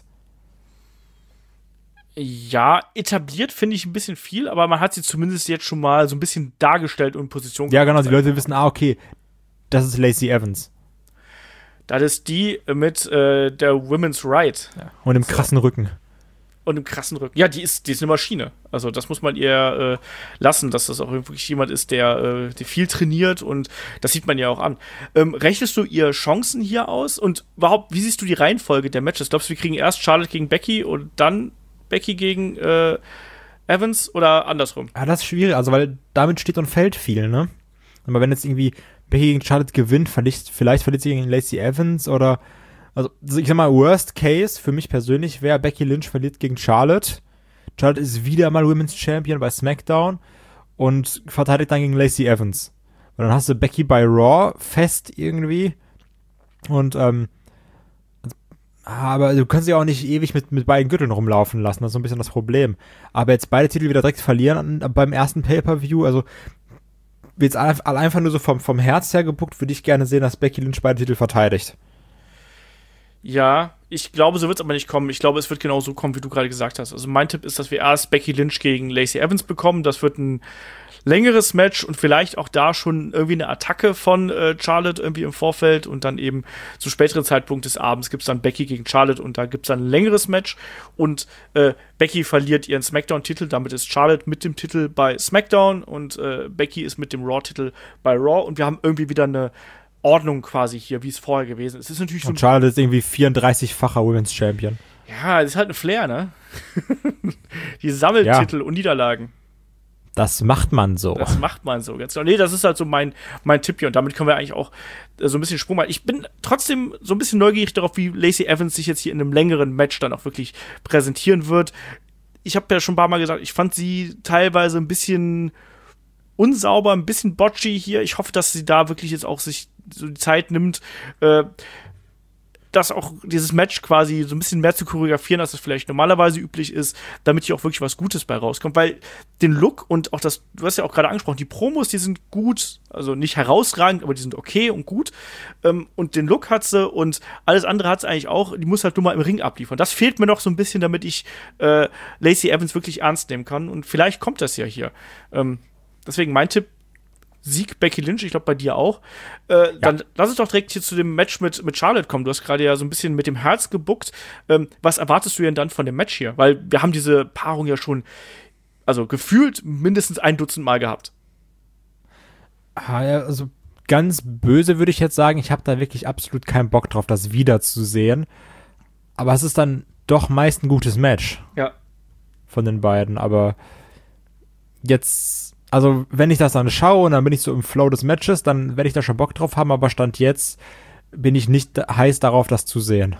Ja, etabliert finde ich ein bisschen viel, aber man hat sie zumindest jetzt schon mal so ein bisschen dargestellt und in Position Ja, genau, gebracht. die Leute wissen, ah, okay, das ist Lacey Evans. Das ist die mit äh, der Women's Right. Ja. Und im krassen Rücken. Und im krassen Rücken. Ja, die ist, die ist eine Maschine. Also das muss man ihr äh, lassen, dass das auch wirklich jemand ist, der, äh, der viel trainiert und das sieht man ja auch an. Ähm, rechnest du ihr Chancen hier aus? Und überhaupt, wie siehst du die Reihenfolge der Matches? Glaubst du, wir kriegen erst Charlotte gegen Becky und dann Becky gegen äh, Evans oder andersrum? Ja, das ist schwierig, also weil damit steht und fällt viel, ne? Aber wenn jetzt irgendwie Becky gegen Charlotte gewinnt, verliert, vielleicht verliert sie gegen Lacey Evans oder, also ich sag mal, Worst Case für mich persönlich wäre, Becky Lynch verliert gegen Charlotte. Charlotte ist wieder mal Women's Champion bei SmackDown und verteidigt dann gegen Lacey Evans. Und dann hast du Becky bei Raw fest irgendwie und, ähm, aber du kannst sie auch nicht ewig mit, mit beiden Gürteln rumlaufen lassen, das ist so ein bisschen das Problem. Aber jetzt beide Titel wieder direkt verlieren an, beim ersten Pay-Per-View, also jetzt einfach nur so vom, vom Herz her gebuckt, würde ich gerne sehen, dass Becky Lynch beide Titel verteidigt. Ja, ich glaube, so wird es aber nicht kommen. Ich glaube, es wird genau so kommen, wie du gerade gesagt hast. Also mein Tipp ist, dass wir erst Becky Lynch gegen Lacey Evans bekommen. Das wird ein längeres Match und vielleicht auch da schon irgendwie eine Attacke von äh, Charlotte irgendwie im Vorfeld und dann eben zu späteren Zeitpunkt des Abends gibt es dann Becky gegen Charlotte und da gibt es dann ein längeres Match und äh, Becky verliert ihren SmackDown-Titel, damit ist Charlotte mit dem Titel bei SmackDown und äh, Becky ist mit dem Raw-Titel bei Raw und wir haben irgendwie wieder eine Ordnung quasi hier, wie es vorher gewesen ist. Es ist natürlich so und Charlotte ist irgendwie vierunddreißigfacher Women's Champion. Ja, das ist halt ein Flair, ne? Die Sammeltitel ja. und Niederlagen. Das macht man so. Das macht man so, ganz genau. Nee, das ist halt so mein, mein Tipp hier. Und damit können wir eigentlich auch äh, so ein bisschen Sprung machen. Ich bin trotzdem so ein bisschen neugierig darauf, wie Lacey Evans sich jetzt hier in einem längeren Match dann auch wirklich präsentieren wird. Ich habe ja schon ein paar Mal gesagt, ich fand sie teilweise ein bisschen unsauber, ein bisschen botchy hier. Ich hoffe, dass sie da wirklich jetzt auch sich so die Zeit nimmt, äh, dass auch dieses Match quasi so ein bisschen mehr zu choreografieren, als es vielleicht normalerweise üblich ist, damit hier auch wirklich was Gutes bei rauskommt, weil den Look und auch das, du hast ja auch gerade angesprochen, die Promos, die sind gut, also nicht herausragend, aber die sind okay und gut ähm, und den Look hat sie und alles andere hat sie eigentlich auch, die muss halt nur mal im Ring abliefern. Das fehlt mir noch so ein bisschen, damit ich äh, Lacey Evans wirklich ernst nehmen kann und vielleicht kommt das ja hier. Ähm, deswegen mein Tipp, Sieg Becky Lynch, ich glaube bei dir auch. Äh, ja. Dann lass uns doch direkt hier zu dem Match mit, mit Charlotte kommen. Du hast gerade ja so ein bisschen mit dem Herz gebuckt. Ähm, was erwartest du denn dann von dem Match hier? Weil wir haben diese Paarung ja schon, also gefühlt mindestens ein Dutzend Mal gehabt. Ah, ja, also ganz böse würde ich jetzt sagen, ich habe da wirklich absolut keinen Bock drauf, das wiederzusehen. Aber es ist dann doch meist ein gutes Match. Ja. Von den beiden. Aber jetzt Also, wenn ich das dann schaue und dann bin ich so im Flow des Matches, dann werde ich da schon Bock drauf haben, aber Stand jetzt bin ich nicht heiß darauf, das zu sehen.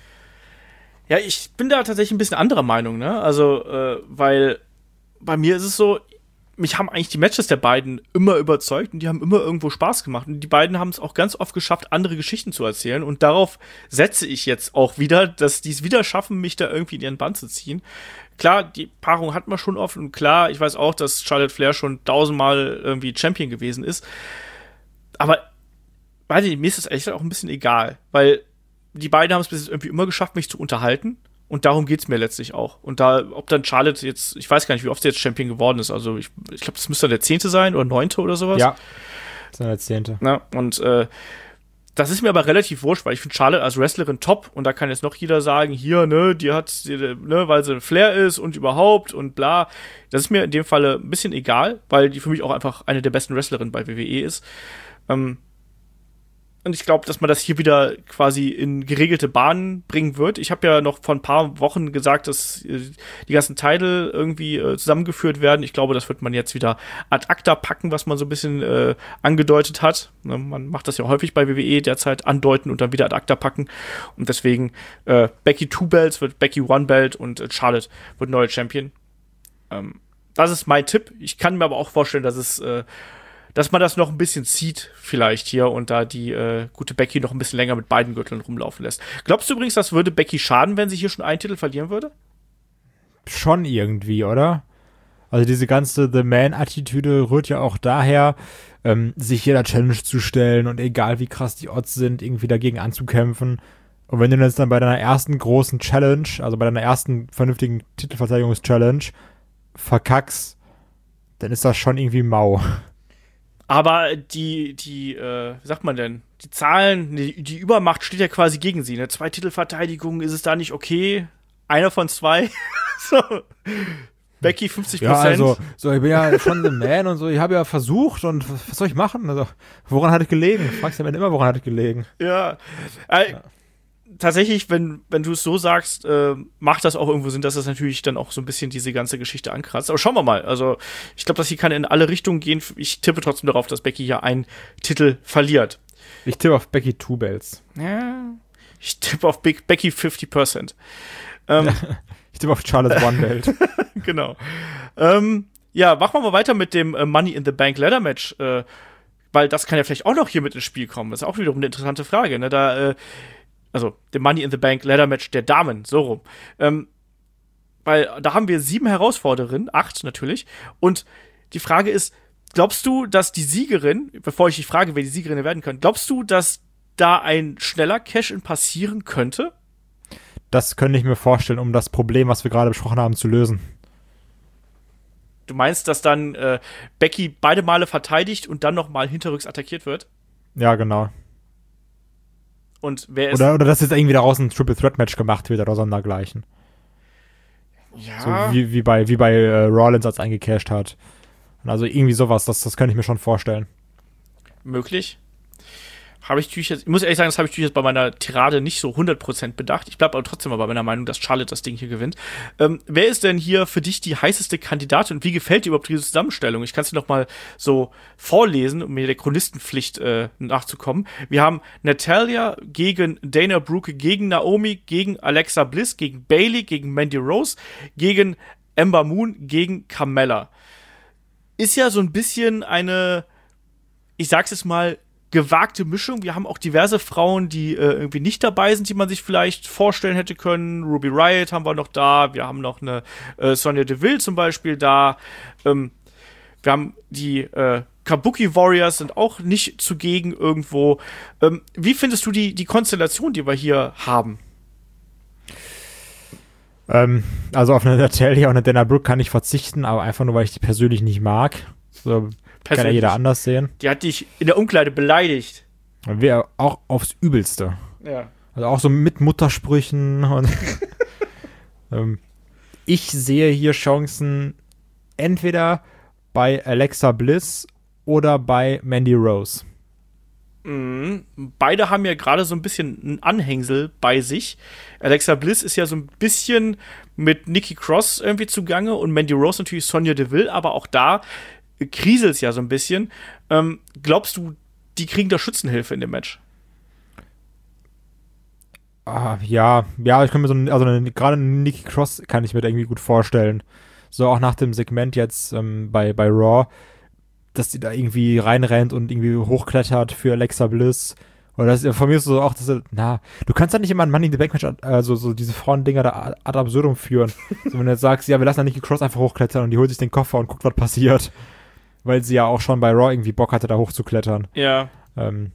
Ja, ich bin da tatsächlich ein bisschen anderer Meinung, ne? Also, äh, weil bei mir ist es so, mich haben eigentlich die Matches der beiden immer überzeugt und die haben immer irgendwo Spaß gemacht. Und die beiden haben es auch ganz oft geschafft, andere Geschichten zu erzählen. Und darauf setze ich jetzt auch wieder, dass die es wieder schaffen, mich da irgendwie in ihren Bann zu ziehen. Klar, die Paarung hat man schon oft und klar, ich weiß auch, dass Charlotte Flair schon tausendmal irgendwie Champion gewesen ist. Aber, weiß ich nicht, mir ist das ehrlich gesagt auch ein bisschen egal, weil die beiden haben es bis jetzt irgendwie immer geschafft, mich zu unterhalten. Und darum geht's mir letztlich auch. Und da, ob dann Charlotte jetzt, ich weiß gar nicht, wie oft sie jetzt Champion geworden ist. Also ich, ich glaube, das müsste dann der zehnte sein oder neunte oder sowas. Ja, das ist dann der zehnte. Na, und äh, das ist mir aber relativ wurscht, weil ich finde Charlotte als Wrestlerin top. Und da kann jetzt noch jeder sagen, hier, ne, die hat, ne, weil sie ein Flair ist und überhaupt und bla. Das ist mir in dem Falle ein bisschen egal, weil die für mich auch einfach eine der besten Wrestlerinnen bei W W E ist. Ähm, Und ich glaube, dass man das hier wieder quasi in geregelte Bahnen bringen wird. Ich habe ja noch vor ein paar Wochen gesagt, dass äh, die ganzen Teile irgendwie äh, zusammengeführt werden. Ich glaube, das wird man jetzt wieder ad acta packen, was man so ein bisschen äh, angedeutet hat. Ne, man macht das ja häufig bei W W E derzeit, andeuten und dann wieder ad acta packen. Und deswegen äh, Becky Two Belts wird Becky One Belt und äh, Charlotte wird neue Champion. Ähm, das ist mein Tipp. Ich kann mir aber auch vorstellen, dass es äh, dass man das noch ein bisschen zieht vielleicht hier und da die äh, gute Becky noch ein bisschen länger mit beiden Gürteln rumlaufen lässt. Glaubst du übrigens, das würde Becky schaden, wenn sie hier schon einen Titel verlieren würde? Schon irgendwie, oder? Also diese ganze The Man-Attitüde rührt ja auch daher, ähm, sich jeder Challenge zu stellen und egal wie krass die Odds sind, irgendwie dagegen anzukämpfen. Und wenn du jetzt dann bei deiner ersten großen Challenge, also bei deiner ersten vernünftigen Titelverteidigungs-Challenge verkackst, dann ist das schon irgendwie mau. Aber die, die, äh, wie sagt man denn, die Zahlen, die, die Übermacht steht ja quasi gegen sie, ne? Zwei Titelverteidigungen, ist es da nicht okay? Einer von zwei? So. Becky fünfzig Prozent. Ja, also, so, ich bin ja schon The Man und so, ich habe ja versucht und was soll ich machen? Also, woran hat es gelegen? Fragst du ja immer, woran hat es gelegen? Ja. Äh, ja. Tatsächlich, wenn, wenn du es so sagst, äh, macht das auch irgendwo Sinn, dass das natürlich dann auch so ein bisschen diese ganze Geschichte ankratzt. Aber schauen wir mal. Also, ich glaube, das hier kann in alle Richtungen gehen. Ich tippe trotzdem darauf, dass Becky hier einen Titel verliert. Ich tippe auf Becky Two Belts. Ja. Ich tippe auf Big Becky fifty Prozent. Ähm, ich tippe auf Charlotte One Belt. Genau. Ähm, ja, machen wir mal weiter mit dem äh, Money in the Bank Ladder Match. Äh, weil das kann ja vielleicht auch noch hier mit ins Spiel kommen. Das ist auch wiederum eine interessante Frage. Ne? Da, äh, Also, dem Money in the Bank Ladder Match der Damen, so rum. Ähm, weil da haben wir sieben Herausforderinnen, acht natürlich. Und die Frage ist, glaubst du, dass die Siegerin, bevor ich dich frage, wer die Siegerin werden kann, glaubst du, dass da ein schneller Cash-In passieren könnte? Das könnte ich mir vorstellen, um das Problem, was wir gerade besprochen haben, zu lösen. Du meinst, dass dann äh, Becky beide Male verteidigt und dann nochmal hinterrücks attackiert wird? Ja, genau. Und wer ist. Oder, oder dass jetzt irgendwie daraus ein Triple Threat Match gemacht wird oder sondergleichen. Ja. So wie, wie bei, wie bei äh, Rollins, als eingecasht hat. Und also irgendwie sowas, das, das könnte ich mir schon vorstellen. Möglich. Habe ich natürlich jetzt, ich muss ehrlich sagen, das habe ich natürlich jetzt bei meiner Tirade nicht so hundert Prozent bedacht. Ich bleibe aber trotzdem mal bei meiner Meinung, dass Charlotte das Ding hier gewinnt. Ähm, wer ist denn hier für dich die heißeste Kandidatin und wie gefällt dir überhaupt diese Zusammenstellung? Ich kann es dir noch mal so vorlesen, um mir der Chronistenpflicht äh, nachzukommen. Wir haben Natalya gegen Dana Brooke, gegen Naomi, gegen Alexa Bliss, gegen Bayley, gegen Mandy Rose, gegen Ember Moon, gegen Carmella. Ist ja so ein bisschen eine, ich sag's jetzt mal, gewagte Mischung. Wir haben auch diverse Frauen, die äh, irgendwie nicht dabei sind, die man sich vielleicht vorstellen hätte können. Ruby Riott haben wir noch da. Wir haben noch eine äh, Sonya Deville zum Beispiel da. Ähm, wir haben die äh, Kabuki Warriors sind auch nicht zugegen irgendwo. Ähm, wie findest du die, die Konstellation, die wir hier haben? Ähm, also auf eine Natalia und eine Dana Brooke kann ich verzichten, aber einfach nur, weil ich die persönlich nicht mag. So kann ja jeder anders sehen. Die hat dich in der Umkleide beleidigt. Wir auch aufs Übelste. Ja. Also auch so mit Muttersprüchen. Und ähm, ich sehe hier Chancen entweder bei Alexa Bliss oder bei Mandy Rose. Mhm. Beide haben ja gerade so ein bisschen ein Anhängsel bei sich. Alexa Bliss ist ja so ein bisschen mit Nikki Cross irgendwie zugange und Mandy Rose natürlich Sonya Deville, aber auch da kriselt es ja so ein bisschen. Ähm, glaubst du, die kriegen da Schützenhilfe in dem Match? Ah, ja, ja, ich kann mir so, also eine, gerade Nikki Cross kann ich mir da irgendwie gut vorstellen. So auch nach dem Segment jetzt ähm, bei, bei Raw, dass die da irgendwie reinrennt und irgendwie hochklettert für Alexa Bliss. Oder das, von mir ist so auch, dass, na, du kannst halt nicht immer ein Money in the Bank Match, also so diese Frauendinger da ad absurdum führen. So, wenn du jetzt sagst, ja, wir lassen Nikki Cross einfach hochklettern und die holt sich den Koffer und guckt, was passiert. Weil sie ja auch schon bei Raw irgendwie Bock hatte, da hochzuklettern. Ja. Ähm,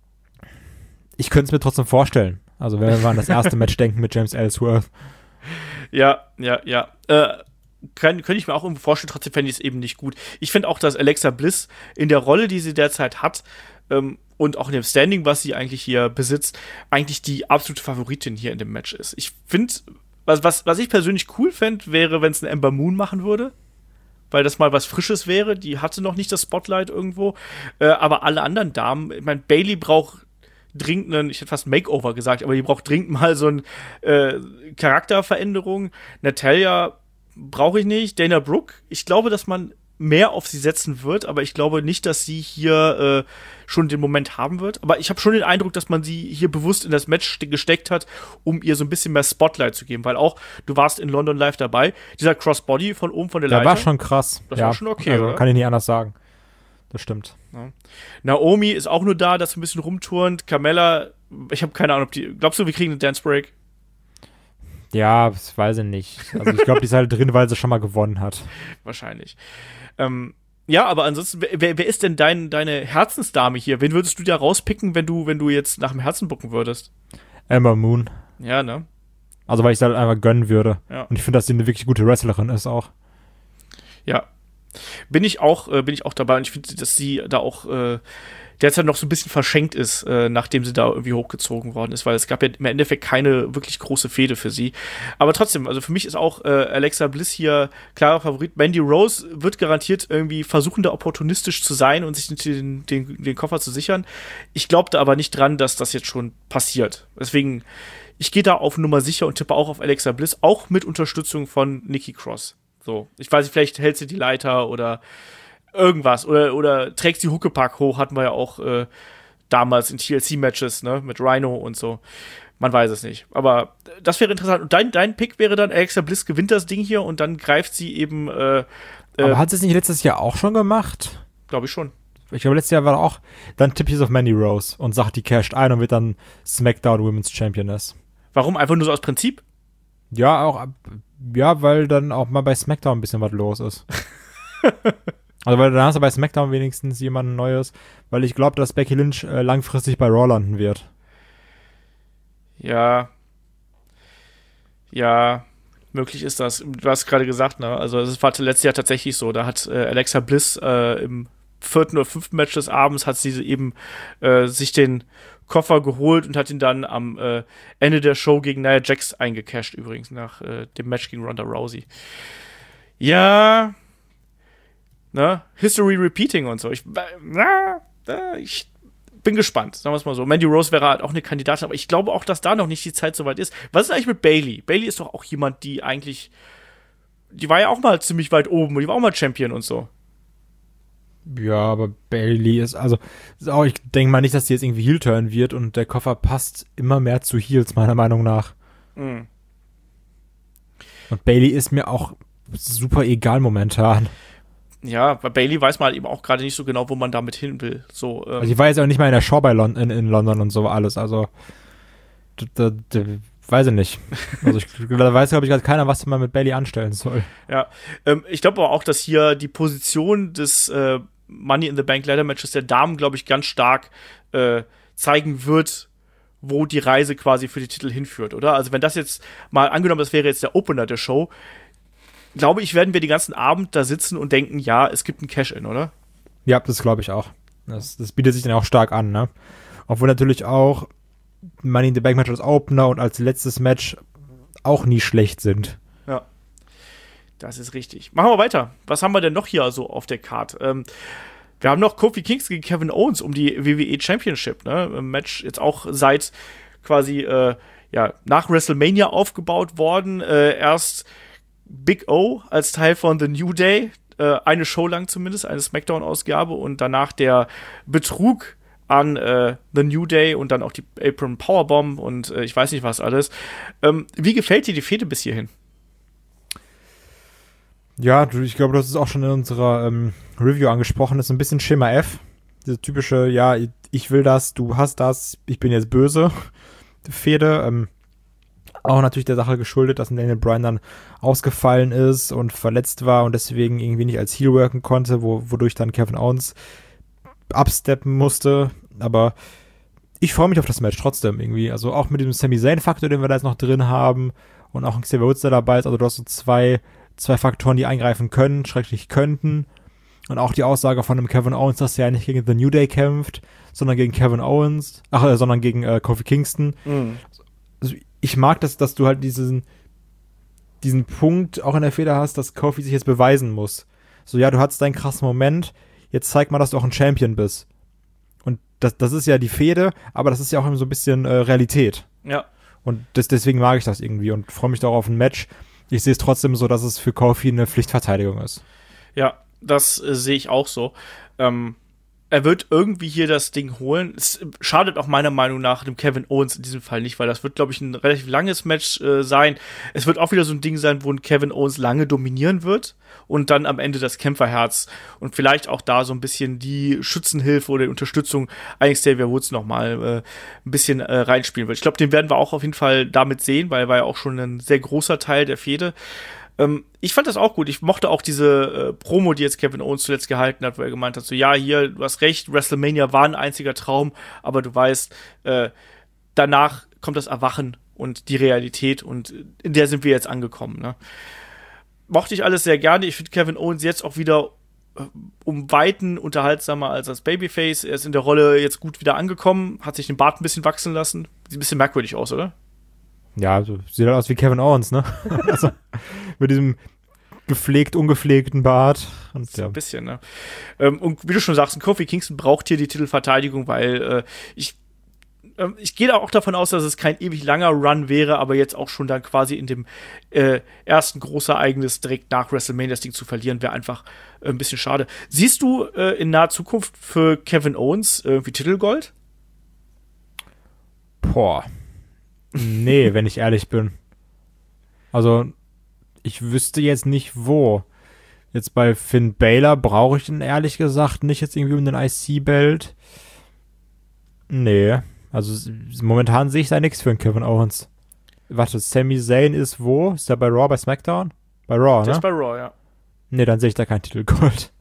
ich könnte es mir trotzdem vorstellen. Also wenn wir an das erste Match denken mit James Ellsworth. Ja, ja, ja. Äh, kann, könnte ich mir auch irgendwie vorstellen, trotzdem fände ich es eben nicht gut. Ich finde auch, dass Alexa Bliss in der Rolle, die sie derzeit hat, ähm, und auch in dem Standing, was sie eigentlich hier besitzt, eigentlich die absolute Favoritin hier in dem Match ist. Ich finde, was, was, was ich persönlich cool fände, wäre, wenn es eine Ember Moon machen würde. Weil das mal was Frisches wäre. Die hatte noch nicht das Spotlight irgendwo. Äh, aber alle anderen Damen, ich meine, Bayley braucht dringend einen, ich hätte fast Makeover gesagt, aber die braucht dringend mal so eine äh, Charakterveränderung. Natalya brauche ich nicht. Dana Brooke, ich glaube, dass man mehr auf sie setzen wird, aber ich glaube nicht, dass sie hier äh, schon den Moment haben wird. Aber ich habe schon den Eindruck, dass man sie hier bewusst in das Match gesteckt hat, um ihr so ein bisschen mehr Spotlight zu geben. Weil auch, du warst in London Live dabei, dieser Crossbody von oben von der Leiter. Der war schon krass. Das ja, war schon okay, also, oder? Kann ich nicht anders sagen. Das stimmt. Ja. Naomi ist auch nur da, dass sie ein bisschen rumturnt. Carmella, ich habe keine Ahnung, ob die, glaubst du, wir kriegen einen Dance Break? Ja, das weiß ich nicht. Also ich glaube, die ist halt drin, weil sie schon mal gewonnen hat. Wahrscheinlich. Ähm, ja, aber ansonsten, wer, wer ist denn dein, deine Herzensdame hier? Wen würdest du da rauspicken, wenn du, wenn du jetzt nach dem Herzen bucken würdest? Ember Moon. Ja, ne? Also weil ich es halt einfach gönnen würde. Ja. Und ich finde, dass sie eine wirklich gute Wrestlerin ist auch. Ja. Bin ich auch, äh, bin ich auch dabei und ich finde, dass sie da auch äh, derzeit noch so ein bisschen verschenkt ist, äh, nachdem sie da irgendwie hochgezogen worden ist, weil es gab ja im Endeffekt keine wirklich große Fehde für sie. Aber trotzdem, also für mich ist auch äh, Alexa Bliss hier klarer Favorit. Mandy Rose wird garantiert irgendwie versuchen, da opportunistisch zu sein und sich den, den, den Koffer zu sichern. Ich glaube da aber nicht dran, dass das jetzt schon passiert. Deswegen, ich gehe da auf Nummer sicher und tippe auch auf Alexa Bliss, auch mit Unterstützung von Nikki Cross. So, ich weiß nicht, vielleicht hält sie die Leiter oder irgendwas. Oder, oder trägt sie Huckepack hoch, hatten wir ja auch äh, damals in T L C-Matches, ne, mit Rhino und so. Man weiß es nicht. Aber das wäre interessant. Und dein, dein Pick wäre dann, Alexa Bliss gewinnt das Ding hier und dann greift sie eben äh, Aber äh, hat sie es nicht letztes Jahr auch schon gemacht? glaube ich schon. Ich glaube, letztes Jahr war auch, dann tippe ich es auf Mandy Rose und sagt, die casht ein und wird dann SmackDown Women's Championess. Warum? Einfach nur so aus Prinzip? Ja, auch, ja, weil dann auch mal bei SmackDown ein bisschen was los ist. Also, weil dann hast du bei SmackDown wenigstens jemanden Neues, weil ich glaube, dass Becky Lynch äh, langfristig bei Raw landen wird. Ja. Ja, möglich ist das. Du hast gerade gesagt, ne? Also, es war letztes Jahr tatsächlich so. Da hat äh, Alexa Bliss äh, im vierten oder fünften Match des Abends hat sie eben äh, sich den Koffer geholt und hat ihn dann am äh, Ende der Show gegen Nia Jax eingecasht, übrigens, nach äh, dem Match gegen Ronda Rousey. Ja, ne? History repeating und so. Ich, na, ich bin gespannt, sagen wir es mal so. Mandy Rose wäre halt auch eine Kandidatin, aber ich glaube auch, dass da noch nicht die Zeit soweit ist. Was ist eigentlich mit Bayley? Bayley ist doch auch jemand, die eigentlich, die war ja auch mal ziemlich weit oben, die war auch mal Champion und so. Ja, aber Bayley ist, also, ist auch, ich denke mal nicht, dass die jetzt irgendwie Heel-Turn wird und der Koffer passt immer mehr zu Heels, meiner Meinung nach. Mhm. Und Bayley ist mir auch super egal momentan. Ja, bei Bayley weiß man halt eben auch gerade nicht so genau, wo man damit hin will. So, ähm. Also ich war jetzt auch nicht mal in der Show bei Lon- in, in London und so alles, also da, da, da, weiß ich nicht. Also ich, da weiß, glaube ich, gerade keiner, was man mit Bayley anstellen soll. Ja, ähm, ich glaube aber auch, dass hier die Position des äh, Money in the Bank Ladder Matches der Damen, glaube ich, ganz stark äh, zeigen wird, wo die Reise quasi für die Titel hinführt, oder? Also wenn das jetzt mal angenommen, das wäre jetzt der Opener der Show, glaube ich, werden wir den ganzen Abend da sitzen und denken, ja, es gibt ein Cash-In, oder? Ja, das glaube ich auch. Das, das bietet sich dann auch stark an, ne? Obwohl natürlich auch Money in the Bank Match als Opener und als letztes Match auch nie schlecht sind. Ja, das ist richtig. Machen wir weiter. Was haben wir denn noch hier so auf der Card? Ähm, wir haben noch Kofi Kingston gegen Kevin Owens um die W W E Championship, ne? Ein Match jetzt auch seit quasi, äh, ja, nach WrestleMania aufgebaut worden. Äh, erst Big O als Teil von The New Day, äh, eine Show lang zumindest, eine Smackdown-Ausgabe und danach der Betrug an äh, The New Day und dann auch die Apron Powerbomb und äh, ich weiß nicht was alles. Ähm, wie gefällt dir die Fehde bis hierhin? Ja, du, ich glaube, das ist auch schon in unserer ähm, Review angesprochen, das ist ein bisschen Schema F. Diese typische, ja, ich will das, du hast das, ich bin jetzt böse Fehde. Ähm, auch natürlich der Sache geschuldet, dass Daniel Bryan dann ausgefallen ist und verletzt war und deswegen irgendwie nicht als Heel worken konnte, wo, wodurch dann Kevin Owens absteppen musste. Aber ich freue mich auf das Match trotzdem irgendwie. Also auch mit dem Sami Zayn-Faktor, den wir da jetzt noch drin haben und auch ein Xavier Woods, der dabei ist. Also du hast so zwei, zwei Faktoren, die eingreifen können, schrecklich könnten. Und auch die Aussage von dem Kevin Owens, dass er ja nicht gegen The New Day kämpft, sondern gegen Kevin Owens, ach, äh, sondern gegen äh, Kofi Kingston. Mhm. Also ich mag das, dass du halt diesen, diesen Punkt auch in der Feder hast, dass Kofi sich jetzt beweisen muss. So, ja, du hattest deinen krassen Moment, jetzt zeig mal, dass du auch ein Champion bist. Und das, das ist ja die Fehde, aber das ist ja auch immer so ein bisschen äh, Realität. Ja. Und das, deswegen mag ich das irgendwie und freue mich darauf auf ein Match. Ich sehe es trotzdem so, dass es für Kofi eine Pflichtverteidigung ist. Ja, das äh, sehe ich auch so. Ähm, er wird irgendwie hier das Ding holen. Es schadet auch meiner Meinung nach dem Kevin Owens in diesem Fall nicht, weil das wird, glaube ich, ein relativ langes Match äh, sein. Es wird auch wieder so ein Ding sein, wo ein Kevin Owens lange dominieren wird und dann am Ende das Kämpferherz und vielleicht auch da so ein bisschen die Schützenhilfe oder die Unterstützung eigentlich Xavier Woods nochmal äh, ein bisschen äh, reinspielen wird. Ich glaube, den werden wir auch auf jeden Fall damit sehen, weil er war ja auch schon ein sehr großer Teil der Fehde. Ähm, ich fand das auch gut. Ich mochte auch diese äh, Promo, die jetzt Kevin Owens zuletzt gehalten hat, wo er gemeint hat, so, ja, hier, du hast recht, WrestleMania war ein einziger Traum, aber du weißt, äh, danach kommt das Erwachen und die Realität und in der sind wir jetzt angekommen, ne? Mochte ich alles sehr gerne. Ich finde Kevin Owens jetzt auch wieder äh, um Weiten unterhaltsamer als als Babyface. Er ist in der Rolle jetzt gut wieder angekommen, hat sich den Bart ein bisschen wachsen lassen. Sieht ein bisschen merkwürdig aus, oder? Ja, so sieht halt aus wie Kevin Owens, ne? Also mit diesem gepflegt, ungepflegten Bart. Und, so ja. ein bisschen, ne? Ähm, und wie du schon sagst, Kofi Kingston braucht hier die Titelverteidigung, weil äh, ich ähm, ich gehe da auch davon aus, dass es kein ewig langer Run wäre, aber jetzt auch schon dann quasi in dem äh, ersten großen Ereignis direkt nach WrestleMania das Ding zu verlieren, wäre einfach äh, ein bisschen schade. Siehst du äh, in naher Zukunft für Kevin Owens irgendwie Titelgold? Boah. Nee, wenn ich ehrlich bin. Also, ich wüsste jetzt nicht, wo. Jetzt bei Finn Balor brauche ich ihn ehrlich gesagt nicht jetzt irgendwie um den I C-Belt. Nee. Also, momentan sehe ich da nichts für einen Kevin Owens. Warte, Sami Zayn ist wo? Ist der bei Raw, bei SmackDown? Bei Raw, ne? Der ist bei Raw, ja. Nee, dann sehe ich da kein Titelgold.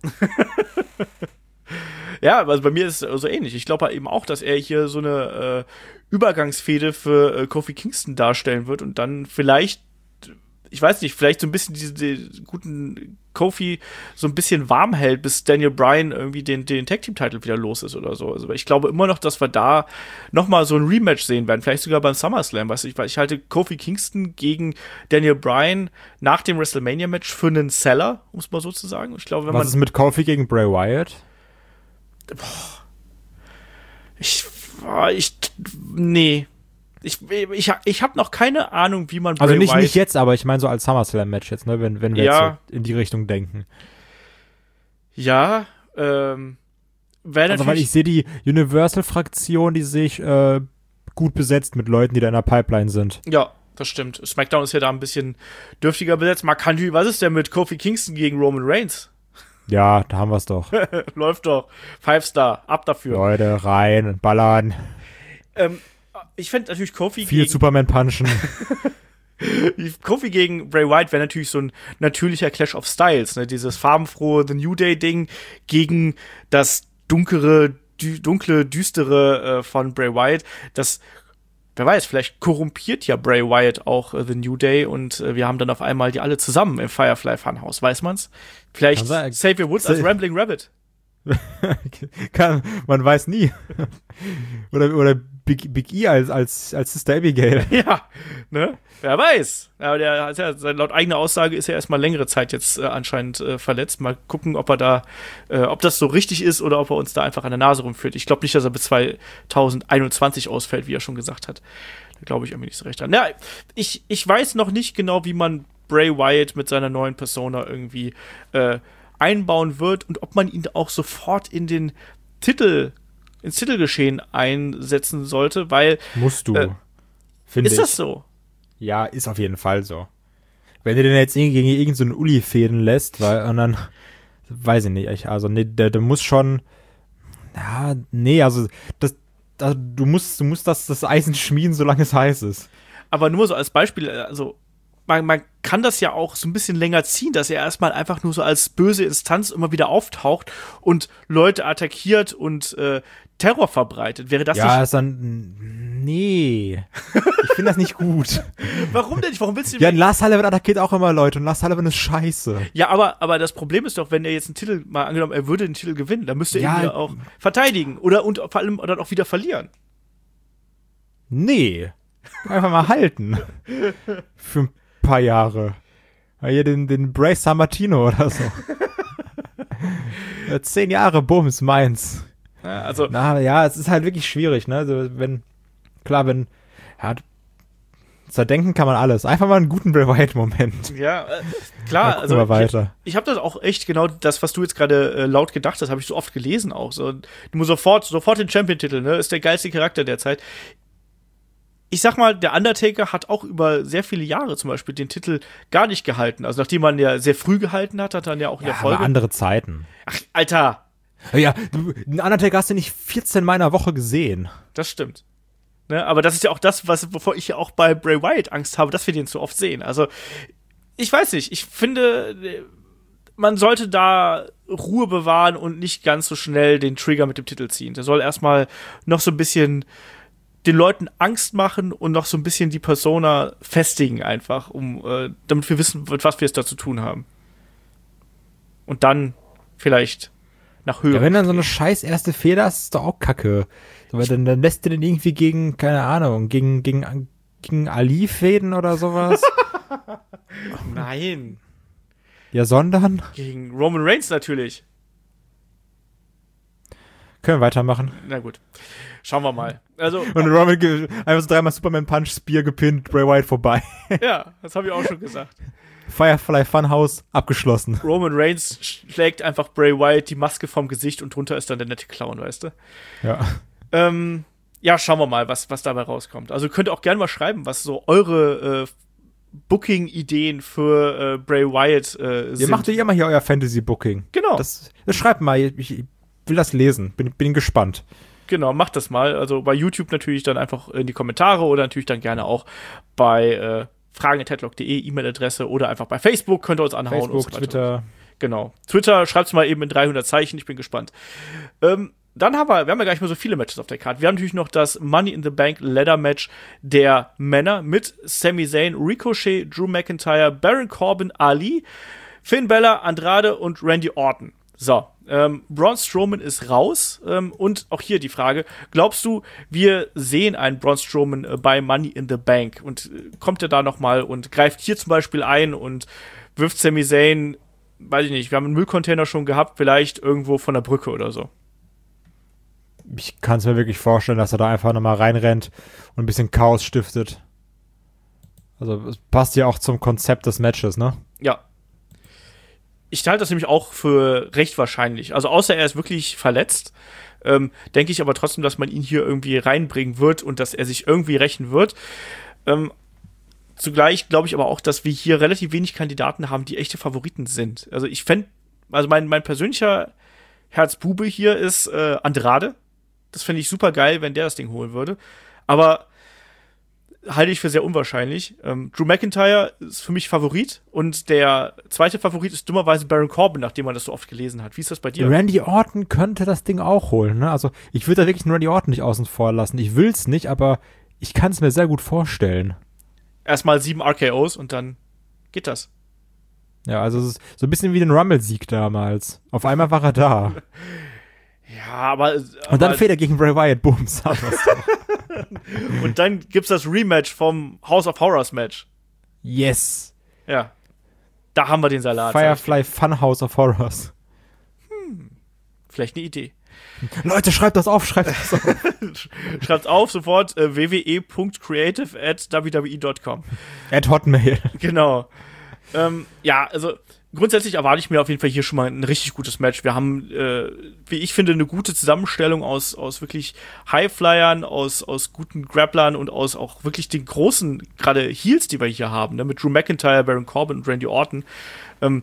Ja, also bei mir ist es so ähnlich. Ich glaube eben auch, dass er hier so eine äh, Übergangsfehde für äh, Kofi Kingston darstellen wird und dann vielleicht, ich weiß nicht, vielleicht so ein bisschen diese die guten Kofi so ein bisschen warm hält, bis Daniel Bryan irgendwie den, den Tag-Team-Titel wieder los ist oder so. Also ich glaube immer noch, dass wir da noch mal so ein Rematch sehen werden, vielleicht sogar beim SummerSlam, weißt du, ich, weil ich halte Kofi Kingston gegen Daniel Bryan nach dem WrestleMania-Match für einen Seller, um es mal so zu sagen. Ich glaube, wenn Was man ist mit Kofi gegen Bray Wyatt? Ich, ich, nee. Ich, ich, ich habe noch keine Ahnung, wie man Bray Also nicht, Wyatt nicht jetzt, aber ich meine so als SummerSlam-Match jetzt, ne, wenn, wenn wir Ja. jetzt so in die Richtung denken. Ja, ähm, wäre Also weil natürlich. ich sehe die Universal-Fraktion, die sehe ich äh, gut besetzt mit Leuten, die da in der Pipeline sind. Ja, das stimmt. SmackDown ist ja da ein bisschen dürftiger besetzt. Mark Country, was ist denn mit Kofi Kingston gegen Roman Reigns? Ja, da haben wir es doch. Läuft doch. Five Star, ab dafür. Leute, rein, ballern, Ähm, ich fände natürlich Kofi viel gegen Superman punchen. Kofi gegen Bray Wyatt wäre natürlich so ein natürlicher Clash of Styles, ne? Dieses farbenfrohe The New Day Ding gegen das dunkere, dü dunkle, düstere äh, von Bray Wyatt. Das, wer weiß, vielleicht korrumpiert ja Bray Wyatt auch äh, The New Day und äh, wir haben dann auf einmal die alle zusammen im Firefly Funhouse, weiß man's? Vielleicht Kann sein. Xavier Woods als Sa- Rambling Rabbit. Kann, man weiß nie. oder oder Big, Big E als, als, als Sister Abigail. Ja, ne? Wer weiß. Aber der hat ja, laut eigener Aussage ist er erstmal längere Zeit jetzt äh, anscheinend äh, verletzt. Mal gucken, ob er da, äh, ob das so richtig ist oder ob er uns da einfach an der Nase rumführt. Ich glaube nicht, dass er bis zwanzig einundzwanzig ausfällt, wie er schon gesagt hat. Da glaube ich irgendwie nicht so recht dran. Ja, ich, ich weiß noch nicht genau, wie man Bray Wyatt mit seiner neuen Persona irgendwie äh, einbauen wird und ob man ihn auch sofort in den Titel, ins Titelgeschehen einsetzen sollte, weil Musst du. Äh, finde ist ich. das so? Ja, ist auf jeden Fall so. Wenn du den jetzt irgendwie gegen irgendeinen so Uli fäden lässt, weil, und dann, weiß ich nicht, ich- also, nee, der, der muss schon, ja, nee, also, das, da, du musst, du musst das, das Eisen schmieden, solange es heiß ist. Aber nur so als Beispiel, also man, man kann das ja auch so ein bisschen länger ziehen, dass er erstmal einfach nur so als böse Instanz immer wieder auftaucht und Leute attackiert und äh, Terror verbreitet. Wäre das Ja, nicht. ist dann, nee, ich finde das nicht gut. Warum denn nicht? Warum willst du Ja, ein Lars Sullivan attackiert auch immer Leute und Lars Sullivan ist scheiße. Ja, aber, aber das Problem ist doch, wenn er jetzt einen Titel, mal angenommen, er würde den Titel gewinnen, dann müsste er Ja. ihn ja auch verteidigen. Oder und vor allem dann auch wieder verlieren. Nee, einfach mal halten. Für ein paar Jahre. Weil hier den, den Bray Sammartino oder so. Ja, zehn Jahre, Bums, meins. Ja, also, Na ja, es ist halt wirklich schwierig, ne? Also wenn, klar, wenn, ja, zerdenken kann man alles. Einfach mal einen guten Bray Wyatt-Moment. ja, äh, klar, Gucken also wir ich, weiter. ich habe das auch echt genau das, was du jetzt gerade äh, laut gedacht hast, habe ich so oft gelesen auch. So, du musst sofort, sofort den Champion-Titel, ne? Ist der geilste Charakter der Zeit. Ich sag mal, der Undertaker hat auch über sehr viele Jahre zum Beispiel den Titel gar nicht gehalten. Also nachdem man ja sehr früh gehalten hat, hat er dann ja auch in Ja, der aber Folge. andere Zeiten. Ach, Alter, Ja, du, einen Undertaker hast du nicht vierzehn Mal in der Woche gesehen. das stimmt. Ne? Aber das ist ja auch das, was, wovor ich ja auch bei Bray Wyatt Angst habe, dass wir den zu oft sehen. Also, ich weiß nicht, ich finde, man sollte da Ruhe bewahren und nicht ganz so schnell den Trigger mit dem Titel ziehen. Der soll erstmal noch so ein bisschen den Leuten Angst machen und noch so ein bisschen die Persona festigen einfach, um äh, damit wir wissen, mit was wir es da zu tun haben. Und dann vielleicht nach Höhe. Ja, wenn dann so eine scheiß erste Fehler ist, ist doch auch kacke. So, weil dann, dann lässt du den irgendwie gegen, keine Ahnung, gegen, gegen, gegen Ali fäden oder sowas. Nein, Ja, sondern? gegen Roman Reigns natürlich. Können wir weitermachen. Na gut, schauen wir mal. Also, Und Roman ge- einfach so dreimal Superman Punch, Spear gepinnt, Bray Wyatt vorbei. ja, das habe ich auch schon gesagt. Firefly Funhouse abgeschlossen. Roman Reigns schlägt einfach Bray Wyatt die Maske vom Gesicht und drunter ist dann der nette Clown, weißt du? Ja. Ähm, ja, schauen wir mal, was, was dabei rauskommt. Also könnt ihr auch gerne mal schreiben, was so eure äh, Booking-Ideen für äh, Bray Wyatt äh, Ihr sind. macht ja immer hier euer Fantasy-Booking. Genau. Das, das schreibt mal, ich, ich will das lesen. Bin, bin gespannt. Genau, macht das mal. Also bei YouTube natürlich dann einfach in die Kommentare oder natürlich dann gerne auch bei äh, fragen at headlock punkt de, E-Mail-Adresse oder einfach bei Facebook könnt ihr uns anhauen. Facebook, und so weiter. Twitter. Genau. Twitter, schreibt's mal eben in dreihundert Zeichen, ich bin gespannt. Ähm, dann haben wir, wir haben ja gar nicht mehr so viele Matches auf der Karte. Wir haben natürlich noch das Money in the Bank Ladder Match der Männer mit Sami Zayn, Ricochet, Drew McIntyre, Baron Corbin, Ali, Finn Balor, Andrade und Randy Orton. So, ähm, Braun Strowman ist raus. Ähm, und auch hier die Frage, glaubst du, wir sehen einen Braun Strowman äh, bei Money in the Bank? Und äh, kommt er da noch mal und greift hier zum Beispiel ein und wirft Sami Zayn, weiß ich nicht, wir haben einen Müllcontainer schon gehabt, vielleicht irgendwo von der Brücke oder so? Ich kann es mir wirklich vorstellen, dass er da einfach nochmal reinrennt und ein bisschen Chaos stiftet. Also es passt ja auch zum Konzept des Matches, ne? Ja. Ich halte das nämlich auch für recht wahrscheinlich. Also außer er ist wirklich verletzt, ähm, denke ich aber trotzdem, dass man ihn hier irgendwie reinbringen wird und dass er sich irgendwie rächen wird. Ähm, zugleich glaube ich aber auch, dass wir hier relativ wenig Kandidaten haben, die echte Favoriten sind. Also ich fände, also mein, mein persönlicher Herzbube hier ist äh, Andrade. Das fände ich super geil, wenn der das Ding holen würde. Aber halte ich für sehr unwahrscheinlich. Ähm, Drew McIntyre ist für mich Favorit und der zweite Favorit ist dummerweise Baron Corbin, nachdem man das so oft gelesen hat. Wie ist das bei dir? Randy Orton könnte das Ding auch holen, ne? Also ich würde da wirklich einen Randy Orton nicht außen vor lassen. Ich will's nicht, aber ich kann es mir sehr gut vorstellen. Erstmal sieben R K Os und dann geht das. Ja, also es ist so ein bisschen wie den Rumble-Sieg damals. Auf einmal war er da. Ja, aber, aber und dann fehlt er gegen Bray Wyatt, bums. Und dann gibt's das Rematch vom House of Horrors Match. Yes. Ja. Da haben wir den Salat. Firefly Fun House of Horrors. Hm. Vielleicht eine Idee. Leute, schreibt das auf, schreibt das auf. Schreibt auf sofort äh, w w e punkt creative at w w e punkt com. At Hotmail. Genau. Ähm, ja, also grundsätzlich erwarte ich mir auf jeden Fall hier schon mal ein richtig gutes Match. Wir haben, äh, wie ich finde, eine gute Zusammenstellung aus, aus wirklich Highflyern, aus, aus guten Grapplern und aus auch wirklich den großen, gerade Heels, die wir hier haben, ne? Mit Drew McIntyre, Baron Corbin und Randy Orton. Ähm,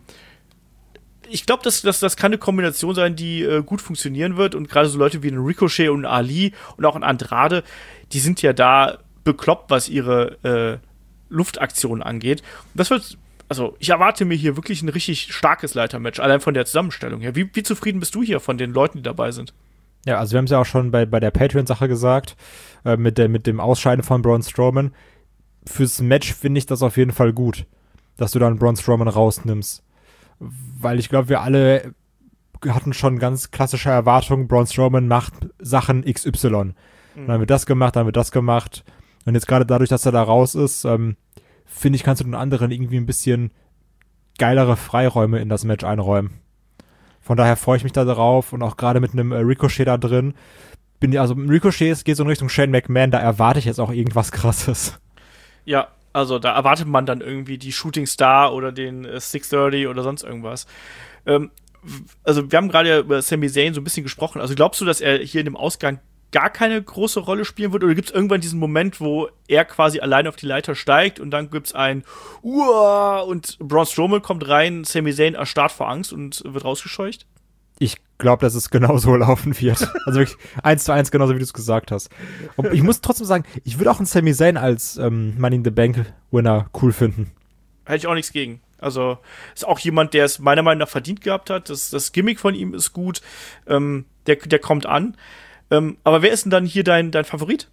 ich glaube, das, das, das kann eine Kombination sein, die äh, gut funktionieren wird. Und gerade so Leute wie ein Ricochet und Ali und auch ein Andrade, die sind ja da bekloppt, was ihre äh, Luftaktionen angeht. Und das wird Also, ich erwarte mir hier wirklich ein richtig starkes Leitermatch, allein von der Zusammenstellung her. Wie, wie zufrieden bist du hier von den Leuten, die dabei sind? Ja, also wir haben es ja auch schon bei, bei der Patreon-Sache gesagt, äh, mit, der, mit dem Ausscheiden von Braun Strowman. Fürs Match finde ich das auf jeden Fall gut, dass du dann Braun Strowman rausnimmst. Weil ich glaube, wir alle hatten schon ganz klassische Erwartungen, Braun Strowman macht Sachen X Y. Mhm. Dann wird das gemacht, dann wird das gemacht. Und jetzt gerade dadurch, dass er da raus ist, ähm, finde ich, kannst du den anderen irgendwie ein bisschen geilere Freiräume in das Match einräumen. Von daher freue ich mich da drauf und auch gerade mit einem äh, Ricochet da drin. Bin, also Ricochet geht so in Richtung Shane McMahon, da erwarte ich jetzt auch irgendwas Krasses. Ja, also da erwartet man dann irgendwie die Shooting Star oder den äh, six thirty oder sonst irgendwas. Ähm, also wir haben gerade über Sami Zayn so ein bisschen gesprochen. Also glaubst du, dass er hier in dem Ausgang gar keine große Rolle spielen wird? Oder gibt es irgendwann diesen Moment, wo er quasi alleine auf die Leiter steigt und dann gibt es ein Uah und Braun Strowman kommt rein, Sami Zayn erstarrt vor Angst und wird rausgescheucht? Ich glaube, dass es genau so laufen wird. Also wirklich eins zu eins genauso, wie du es gesagt hast. Und ich muss trotzdem sagen, ich würde auch einen Sami Zayn als ähm, Money in the Bank Winner cool finden. Hätte ich auch nichts gegen. Also ist auch jemand, der es meiner Meinung nach verdient gehabt hat. Das, das Gimmick von ihm ist gut. Ähm, der, der kommt an. Ähm, aber wer ist denn dann hier dein, dein Favorit?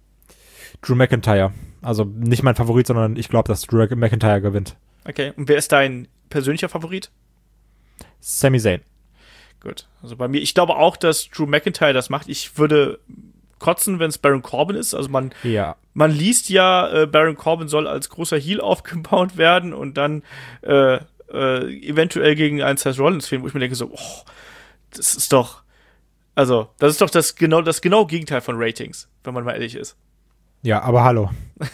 Drew McIntyre. Also nicht mein Favorit, sondern ich glaube, dass Drew McIntyre gewinnt. Okay, und wer ist dein persönlicher Favorit? Sami Zayn. Gut, also bei mir, ich glaube auch, dass Drew McIntyre das macht. Ich würde kotzen, wenn es Baron Corbin ist. Also man, ja. man liest ja, äh, Baron Corbin soll als großer Heel aufgebaut werden und dann äh, äh, eventuell gegen einen Seth Rollins fehlen, wo ich mir denke so, oh, das ist doch Also, das ist doch das genau das genau Gegenteil von Ratings, wenn man mal ehrlich ist. Ja, aber hallo.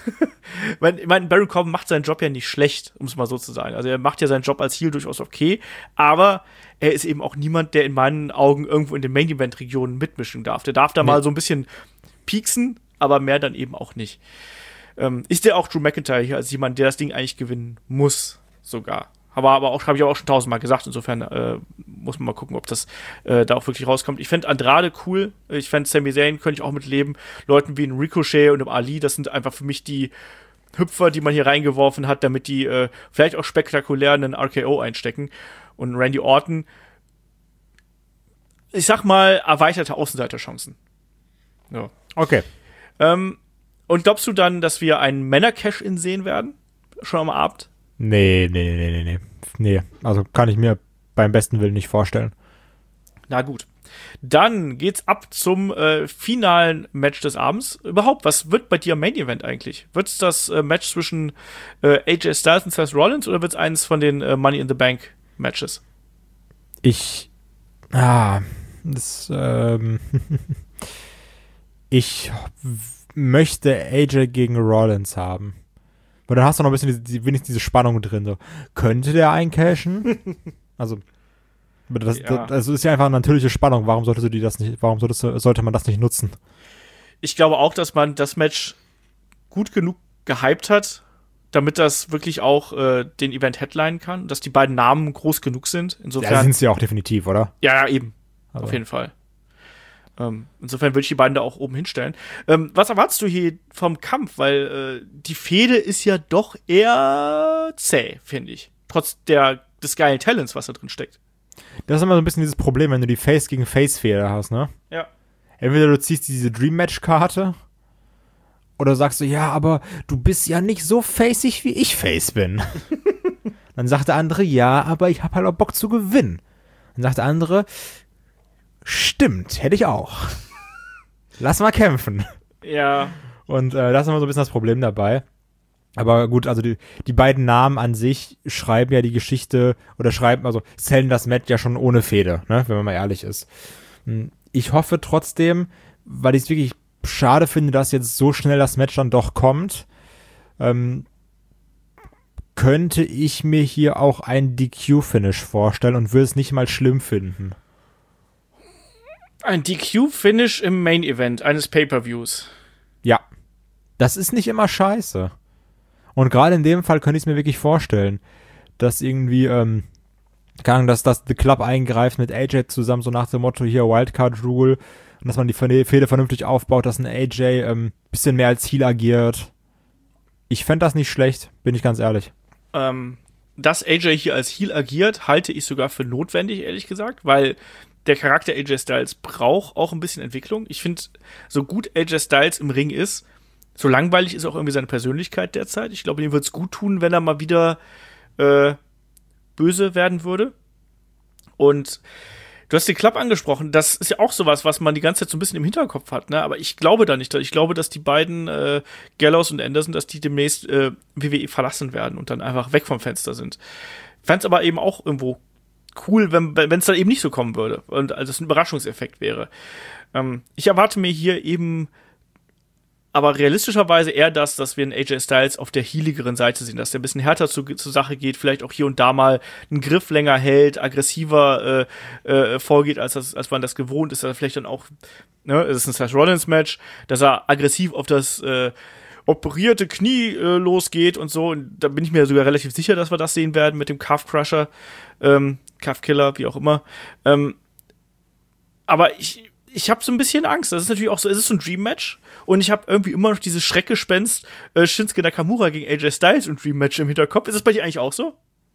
ich meine, mein, Baron Corbin macht seinen Job ja nicht schlecht, um es mal so zu sagen. Also er macht ja seinen Job als Heel durchaus okay, aber er ist eben auch niemand, der in meinen Augen irgendwo in den Main-Event-Regionen mitmischen darf. Der darf da nee. mal so ein bisschen pieksen, aber mehr dann eben auch nicht. Ähm, ich sehe auch Drew McIntyre hier als jemand, der das Ding eigentlich gewinnen muss, sogar. Aber, aber auch, habe ich auch schon tausendmal gesagt, insofern äh, muss man mal gucken, ob das äh, da auch wirklich rauskommt. Ich fände Andrade cool, ich fände Sami Zayn, könnte ich auch mitleben. Leuten wie ein Ricochet und einem Ali, das sind einfach für mich die Hüpfer, die man hier reingeworfen hat, damit die äh, vielleicht auch spektakulär einen R K O einstecken. Und Randy Orton, ich sag mal, erweiterte Außenseiterchancen. Ja. Okay. Ähm, und glaubst du dann, dass wir einen Männer-Cash-In sehen werden? Schon am Abend? Nee, nee, nee, nee, nee. Nee, also kann ich mir beim besten Willen nicht vorstellen. Na gut. Dann geht's ab zum äh, finalen Match des Abends. Überhaupt, was wird bei dir am Main Event eigentlich? Wird's das äh, Match zwischen äh, A J Styles und Seth Rollins oder wird's eines von den äh, Money in the Bank Matches? Ich, ah, das, ähm, ich w- möchte A J gegen Rollins haben. Weil dann hast du noch ein bisschen diese, die, wenigstens diese Spannung drin. So. Könnte der eincashen? also, das, Ja. das, das ist ja einfach eine natürliche Spannung. Warum solltest du die das nicht, warum solltest du, sollte man das nicht nutzen? Ich glaube auch, dass man das Match gut genug gehypt hat, damit das wirklich auch äh, den Event headlinen kann, dass die beiden Namen groß genug sind. Insofern, Ja, sind sie ja auch definitiv, oder? ja, ja, eben. Also. Auf jeden Fall. Ähm, insofern würde ich die beiden da auch oben hinstellen. Ähm, was erwartest du hier vom Kampf? Weil äh, die Fehde ist ja doch eher zäh, finde ich. Trotz der, des geilen Talents, was da drin steckt. Das ist immer so ein bisschen dieses Problem, wenn du die Face gegen Face-Fehler hast, ne? Ja. Entweder du ziehst diese Dream-Match-Karte oder sagst du, ja, aber du bist ja nicht so faceig, wie ich face bin. Dann sagt der andere, ja, aber ich hab halt auch Bock zu gewinnen. Dann sagt der andere, stimmt, hätte ich auch. Lass mal kämpfen. Ja. Und äh, das ist immer so ein bisschen das Problem dabei. Aber gut, also die, die beiden Namen an sich schreiben ja die Geschichte oder schreiben, also zählen das Match ja schon ohne Fehde, ne, wenn man mal ehrlich ist. Ich hoffe trotzdem, weil ich es wirklich schade finde, dass jetzt so schnell das Match dann doch kommt, ähm, könnte ich mir hier auch ein D Q-Finish vorstellen und würde es nicht mal schlimm finden. Ein D Q-Finish im Main-Event eines Pay-Per-Views. Ja. Das ist nicht immer scheiße. Und gerade in dem Fall könnte ich es mir wirklich vorstellen, dass irgendwie, ähm, keine Ahnung, dass das The Club eingreift mit A J zusammen, so nach dem Motto hier Wildcard Rule, und dass man die Fehde vernünftig aufbaut, dass ein A J ähm, bisschen mehr als Heel agiert. Ich fände das nicht schlecht, bin ich ganz ehrlich. Ähm, dass A J hier als Heel agiert, halte ich sogar für notwendig, ehrlich gesagt, weil der Charakter A J Styles braucht auch ein bisschen Entwicklung. Ich finde, so gut A J Styles im Ring ist, so langweilig ist auch irgendwie seine Persönlichkeit derzeit. Ich glaube, ihm würde es gut tun, wenn er mal wieder äh, böse werden würde. Und du hast den Club angesprochen. Das ist ja auch sowas, was man die ganze Zeit so ein bisschen im Hinterkopf hat, ne? Aber ich glaube da nicht. Ich glaube, dass die beiden äh, Gallows und Anderson, dass die demnächst äh, W W E verlassen werden und dann einfach weg vom Fenster sind. Fände es aber eben auch irgendwo cool, wenn es dann eben nicht so kommen würde und also es ein Überraschungseffekt wäre. Ähm, ich erwarte mir hier eben aber realistischerweise eher das, dass wir einen A J Styles auf der heeligeren Seite sehen, dass der ein bisschen härter zu, zur Sache geht, vielleicht auch hier und da mal einen Griff länger hält, aggressiver äh, äh, vorgeht, als, das, als man das gewohnt ist, dass er vielleicht dann auch, ne, es ist ein Seth Rollins-Match, dass er aggressiv auf das äh, operierte Knie äh, losgeht und so. Und da bin ich mir sogar relativ sicher, dass wir das sehen werden mit dem Calf Crusher, ähm, Calf Killer, wie auch immer. Ähm, aber ich Ich habe so ein bisschen Angst. Das ist natürlich auch so, es ist so ein Dream-Match und ich habe irgendwie immer noch dieses Schreckgespenst äh, Shinsuke Nakamura gegen A J Styles und Dream-Match im Hinterkopf. Ist das bei dir eigentlich auch so?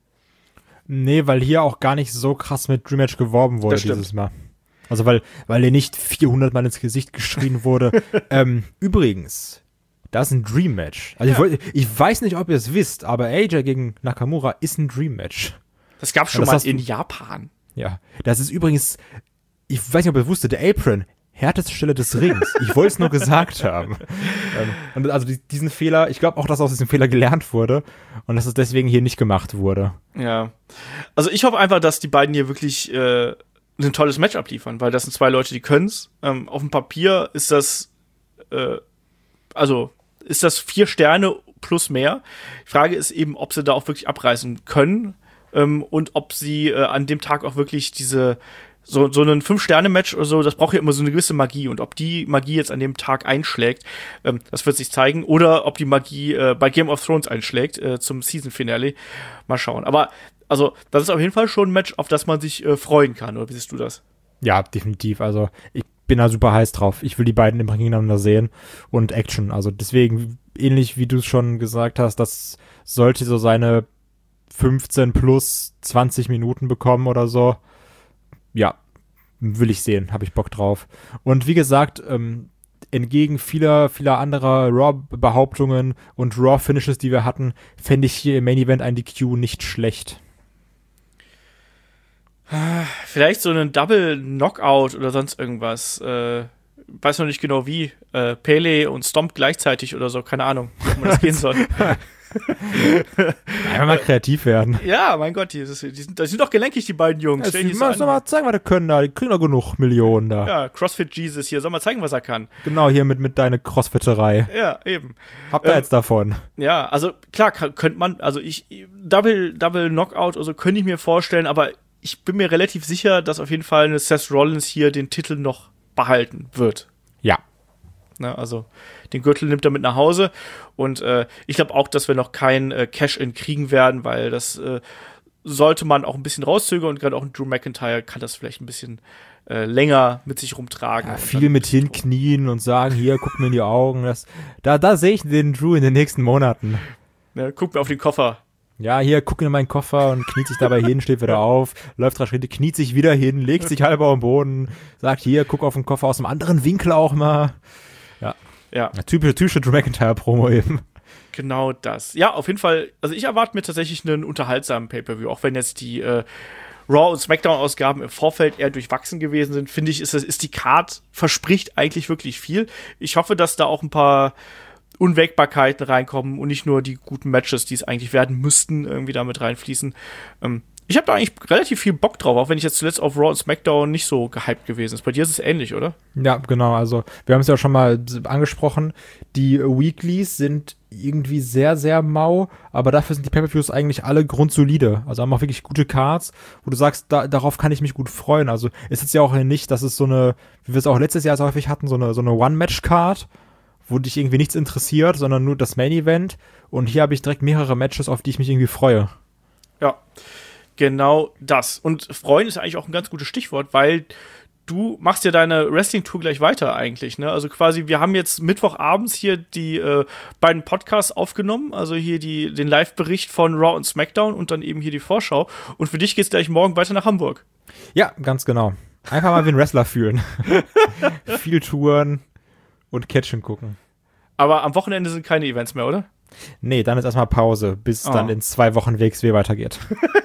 Nee, weil hier auch gar nicht so krass mit Dream Match geworben wurde Das stimmt. dieses Mal. Also weil, weil dir nicht vierhundert Mal ins Gesicht geschrien wurde. ähm, übrigens, das ist ein Dream Match. Also Ja. ich, wollt, ich weiß nicht, ob ihr es wisst, aber A J gegen Nakamura ist ein Dream Match. Das gab's schon das mal hast du- in Japan. Ja, das ist übrigens, ich weiß nicht, ob ihr es wusstet, der Apron, härteste Stelle des Rings. Ich wollte es nur gesagt haben. Ähm, und also die, diesen Fehler, ich glaube auch, dass aus diesem Fehler gelernt wurde und dass es deswegen hier nicht gemacht wurde. Ja. Also ich hoffe einfach, dass die beiden hier wirklich äh, ein tolles Match abliefern, weil das sind zwei Leute, die können's. Ähm, auf dem Papier ist das äh, also ist das vier Sterne plus mehr. Die Frage ist eben, ob sie da auch wirklich abreißen können ähm, und ob sie äh, an dem Tag auch wirklich diese so, so ein Fünf-Sterne-Match oder so, das braucht ja immer so eine gewisse Magie. Und ob die Magie jetzt an dem Tag einschlägt, ähm, das wird sich zeigen. Oder ob die Magie äh, bei Game of Thrones einschlägt äh, zum Season-Finale. Mal schauen. Aber also, das ist auf jeden Fall schon ein Match, auf das man sich äh, freuen kann. Oder wie siehst du das? Ja, definitiv. Also ich bin da super heiß drauf. Ich will die beiden im Ring gegeneinander sehen und Action. Also deswegen, ähnlich wie du es schon gesagt hast, das sollte so seine fünfzehn plus zwanzig Minuten bekommen oder so. Ja, will ich sehen, habe ich Bock drauf. Und wie gesagt, ähm, entgegen vieler, vieler anderer Raw-Behauptungen und Raw-Finishes, die wir hatten, fände ich hier im Main-Event ein D Q nicht schlecht. Vielleicht so einen Double-Knockout oder sonst irgendwas. Äh, weiß noch nicht genau wie. Äh, Pele und Stomp gleichzeitig oder so, keine Ahnung, wie man das gehen soll. Einfach mal kreativ werden. Ja, mein Gott, die, die, sind, die sind doch gelenkig, die beiden Jungs. Ja, die mal, mal zeigen, was die können da. Die kriegen doch genug Millionen da. Ja, CrossFit Jesus hier, soll mal zeigen, was er kann. Genau, hier mit, mit deiner Crossfitterei. Ja, eben. Habt ihr ähm, jetzt davon? Ja, also klar, könnte man, also ich, Double, Double Knockout oder so könnte ich mir vorstellen, aber ich bin mir relativ sicher, dass auf jeden Fall eine Seth Rollins hier den Titel noch behalten wird. Ja. Ne, also den Gürtel nimmt er mit nach Hause und äh, ich glaube auch, dass wir noch kein äh, Cash-In kriegen werden, weil das äh, sollte man auch ein bisschen rauszögern und gerade auch ein Drew McIntyre kann das vielleicht ein bisschen äh, länger mit sich rumtragen. Ja, viel mit hinknien und sagen, hier, guck mir in die Augen. Das, da da sehe ich den Drew in den nächsten Monaten. Ne, guck mir auf den Koffer. Ja, hier, guck in meinen Koffer und kniet sich dabei hin, steht wieder auf, läuft drei Schritte, kniet sich wieder hin, legt sich halb auf den Boden, sagt, hier, guck auf den Koffer aus einem anderen Winkel auch mal. Ja. Ja. ja typische, typische Drew McIntyre-Promo eben. Genau das. Ja, auf jeden Fall, also ich erwarte mir tatsächlich einen unterhaltsamen Pay-Per-View, auch wenn jetzt die äh, Raw- und Smackdown-Ausgaben im Vorfeld eher durchwachsen gewesen sind, finde ich, ist, ist die Card, verspricht eigentlich wirklich viel. Ich hoffe, dass da auch ein paar Unwägbarkeiten reinkommen und nicht nur die guten Matches, die es eigentlich werden müssten, irgendwie damit reinfließen. Ähm, ich habe da eigentlich relativ viel Bock drauf, auch wenn ich jetzt zuletzt auf Raw und SmackDown nicht so gehypt gewesen ist. Bei dir ist es ähnlich, oder? Ja, genau. Also wir haben es ja schon mal angesprochen. Die Weeklies sind irgendwie sehr, sehr mau, aber dafür sind die Pay-Per-Views eigentlich alle grundsolide. Also haben auch wirklich gute Cards, wo du sagst, da, darauf kann ich mich gut freuen. Also ist es ja auch nicht, dass es so eine, wie wir es auch letztes Jahr so häufig hatten, so eine, so eine One-Match-Card, wo dich irgendwie nichts interessiert, sondern nur das Main-Event. Und hier habe ich direkt mehrere Matches, auf die ich mich irgendwie freue. Ja, genau das. Und freuen ist eigentlich auch ein ganz gutes Stichwort, weil du machst ja deine Wrestling-Tour gleich weiter eigentlich, ne? Also quasi, wir haben jetzt Mittwochabends hier die äh, beiden Podcasts aufgenommen, also hier die, den Live-Bericht von Raw und SmackDown und dann eben hier die Vorschau. Und für dich geht's gleich morgen weiter nach Hamburg. Ja, ganz genau. Einfach mal wie ein Wrestler fühlen. Viel Touren und Catchen gucken. Aber am Wochenende sind keine Events mehr, oder? Nee, dann ist erstmal Pause, bis oh. dann in zwei Wochen W X W weitergeht.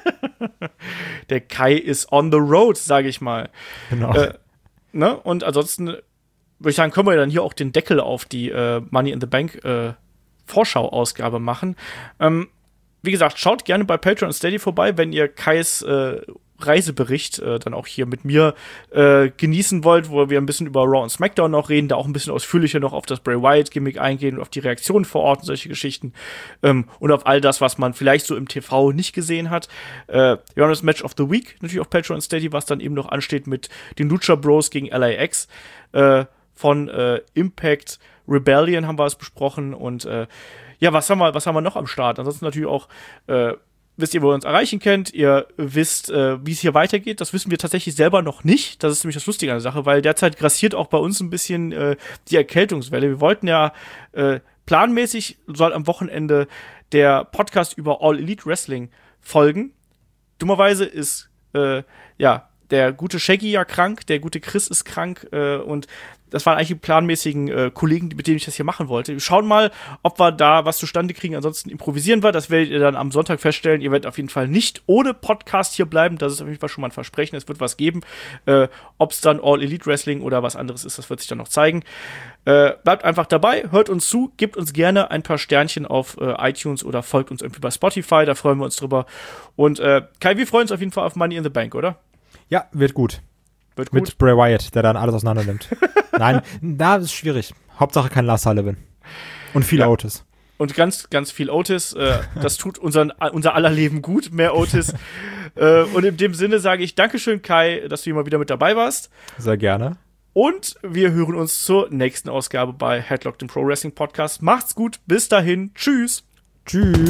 Der Kai ist on the road, sage ich mal. Genau. Äh, ne? Und ansonsten würde ich sagen, können wir dann hier auch den Deckel auf die äh, Money in the Bank äh, Vorschau-Ausgabe machen. Ähm, wie gesagt, schaut gerne bei Patreon und Steady vorbei, wenn ihr Kais äh, Reisebericht äh, dann auch hier mit mir äh, genießen wollt, wo wir ein bisschen über Raw und SmackDown noch reden, da auch ein bisschen ausführlicher noch auf das Bray Wyatt-Gimmick eingehen und auf die Reaktionen vor Ort und solche Geschichten ähm, und auf all das, was man vielleicht so im T V nicht gesehen hat. Äh, wir haben das Match of the Week natürlich auf Patreon und Steady, was dann eben noch ansteht mit den Lucha Bros gegen L A X äh, von äh, Impact Rebellion haben wir es besprochen und äh, ja, was haben wir, was haben wir noch am Start? Ansonsten natürlich auch äh, wisst ihr, wo ihr uns erreichen könnt. Ihr wisst, äh, wie es hier weitergeht. Das wissen wir tatsächlich selber noch nicht. Das ist nämlich das Lustige an der Sache, weil derzeit grassiert auch bei uns ein bisschen äh, die Erkältungswelle. Wir wollten ja äh, planmäßig, soll am Wochenende der Podcast über All Elite Wrestling folgen. Dummerweise ist, äh, ja, der gute Shaggy ja krank, der gute Chris ist krank äh, und das waren eigentlich die planmäßigen äh, Kollegen, mit denen ich das hier machen wollte. Wir schauen mal, ob wir da was zustande kriegen. Ansonsten improvisieren wir. Das werdet ihr dann am Sonntag feststellen. Ihr werdet auf jeden Fall nicht ohne Podcast hier bleiben. Das ist auf jeden Fall schon mal ein Versprechen. Es wird was geben. Äh, ob es dann All Elite Wrestling oder was anderes ist, das wird sich dann noch zeigen. Äh, bleibt einfach dabei, hört uns zu, gebt uns gerne ein paar Sternchen auf äh, iTunes oder folgt uns irgendwie bei Spotify. Da freuen wir uns drüber. Und äh, Kai, wir freuen uns auf jeden Fall auf Money in the Bank, oder? Ja, wird gut. Wird gut. Mit Bray Wyatt, der dann alles auseinander nimmt. Nein, da ist es schwierig. Hauptsache kein Lars Sullivan. Und viel ja. Otis. Und ganz, ganz viel Otis. Äh, das tut unseren, unser aller Leben gut, mehr Otis. äh, und in dem Sinne sage ich Dankeschön, Kai, dass du hier mal wieder mit dabei warst. Sehr gerne. Und wir hören uns zur nächsten Ausgabe bei Headlock, dem Pro Wrestling Podcast. Macht's gut, bis dahin. Tschüss. Tschüss.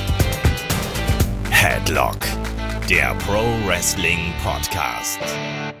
Headlock, der Pro Wrestling Podcast.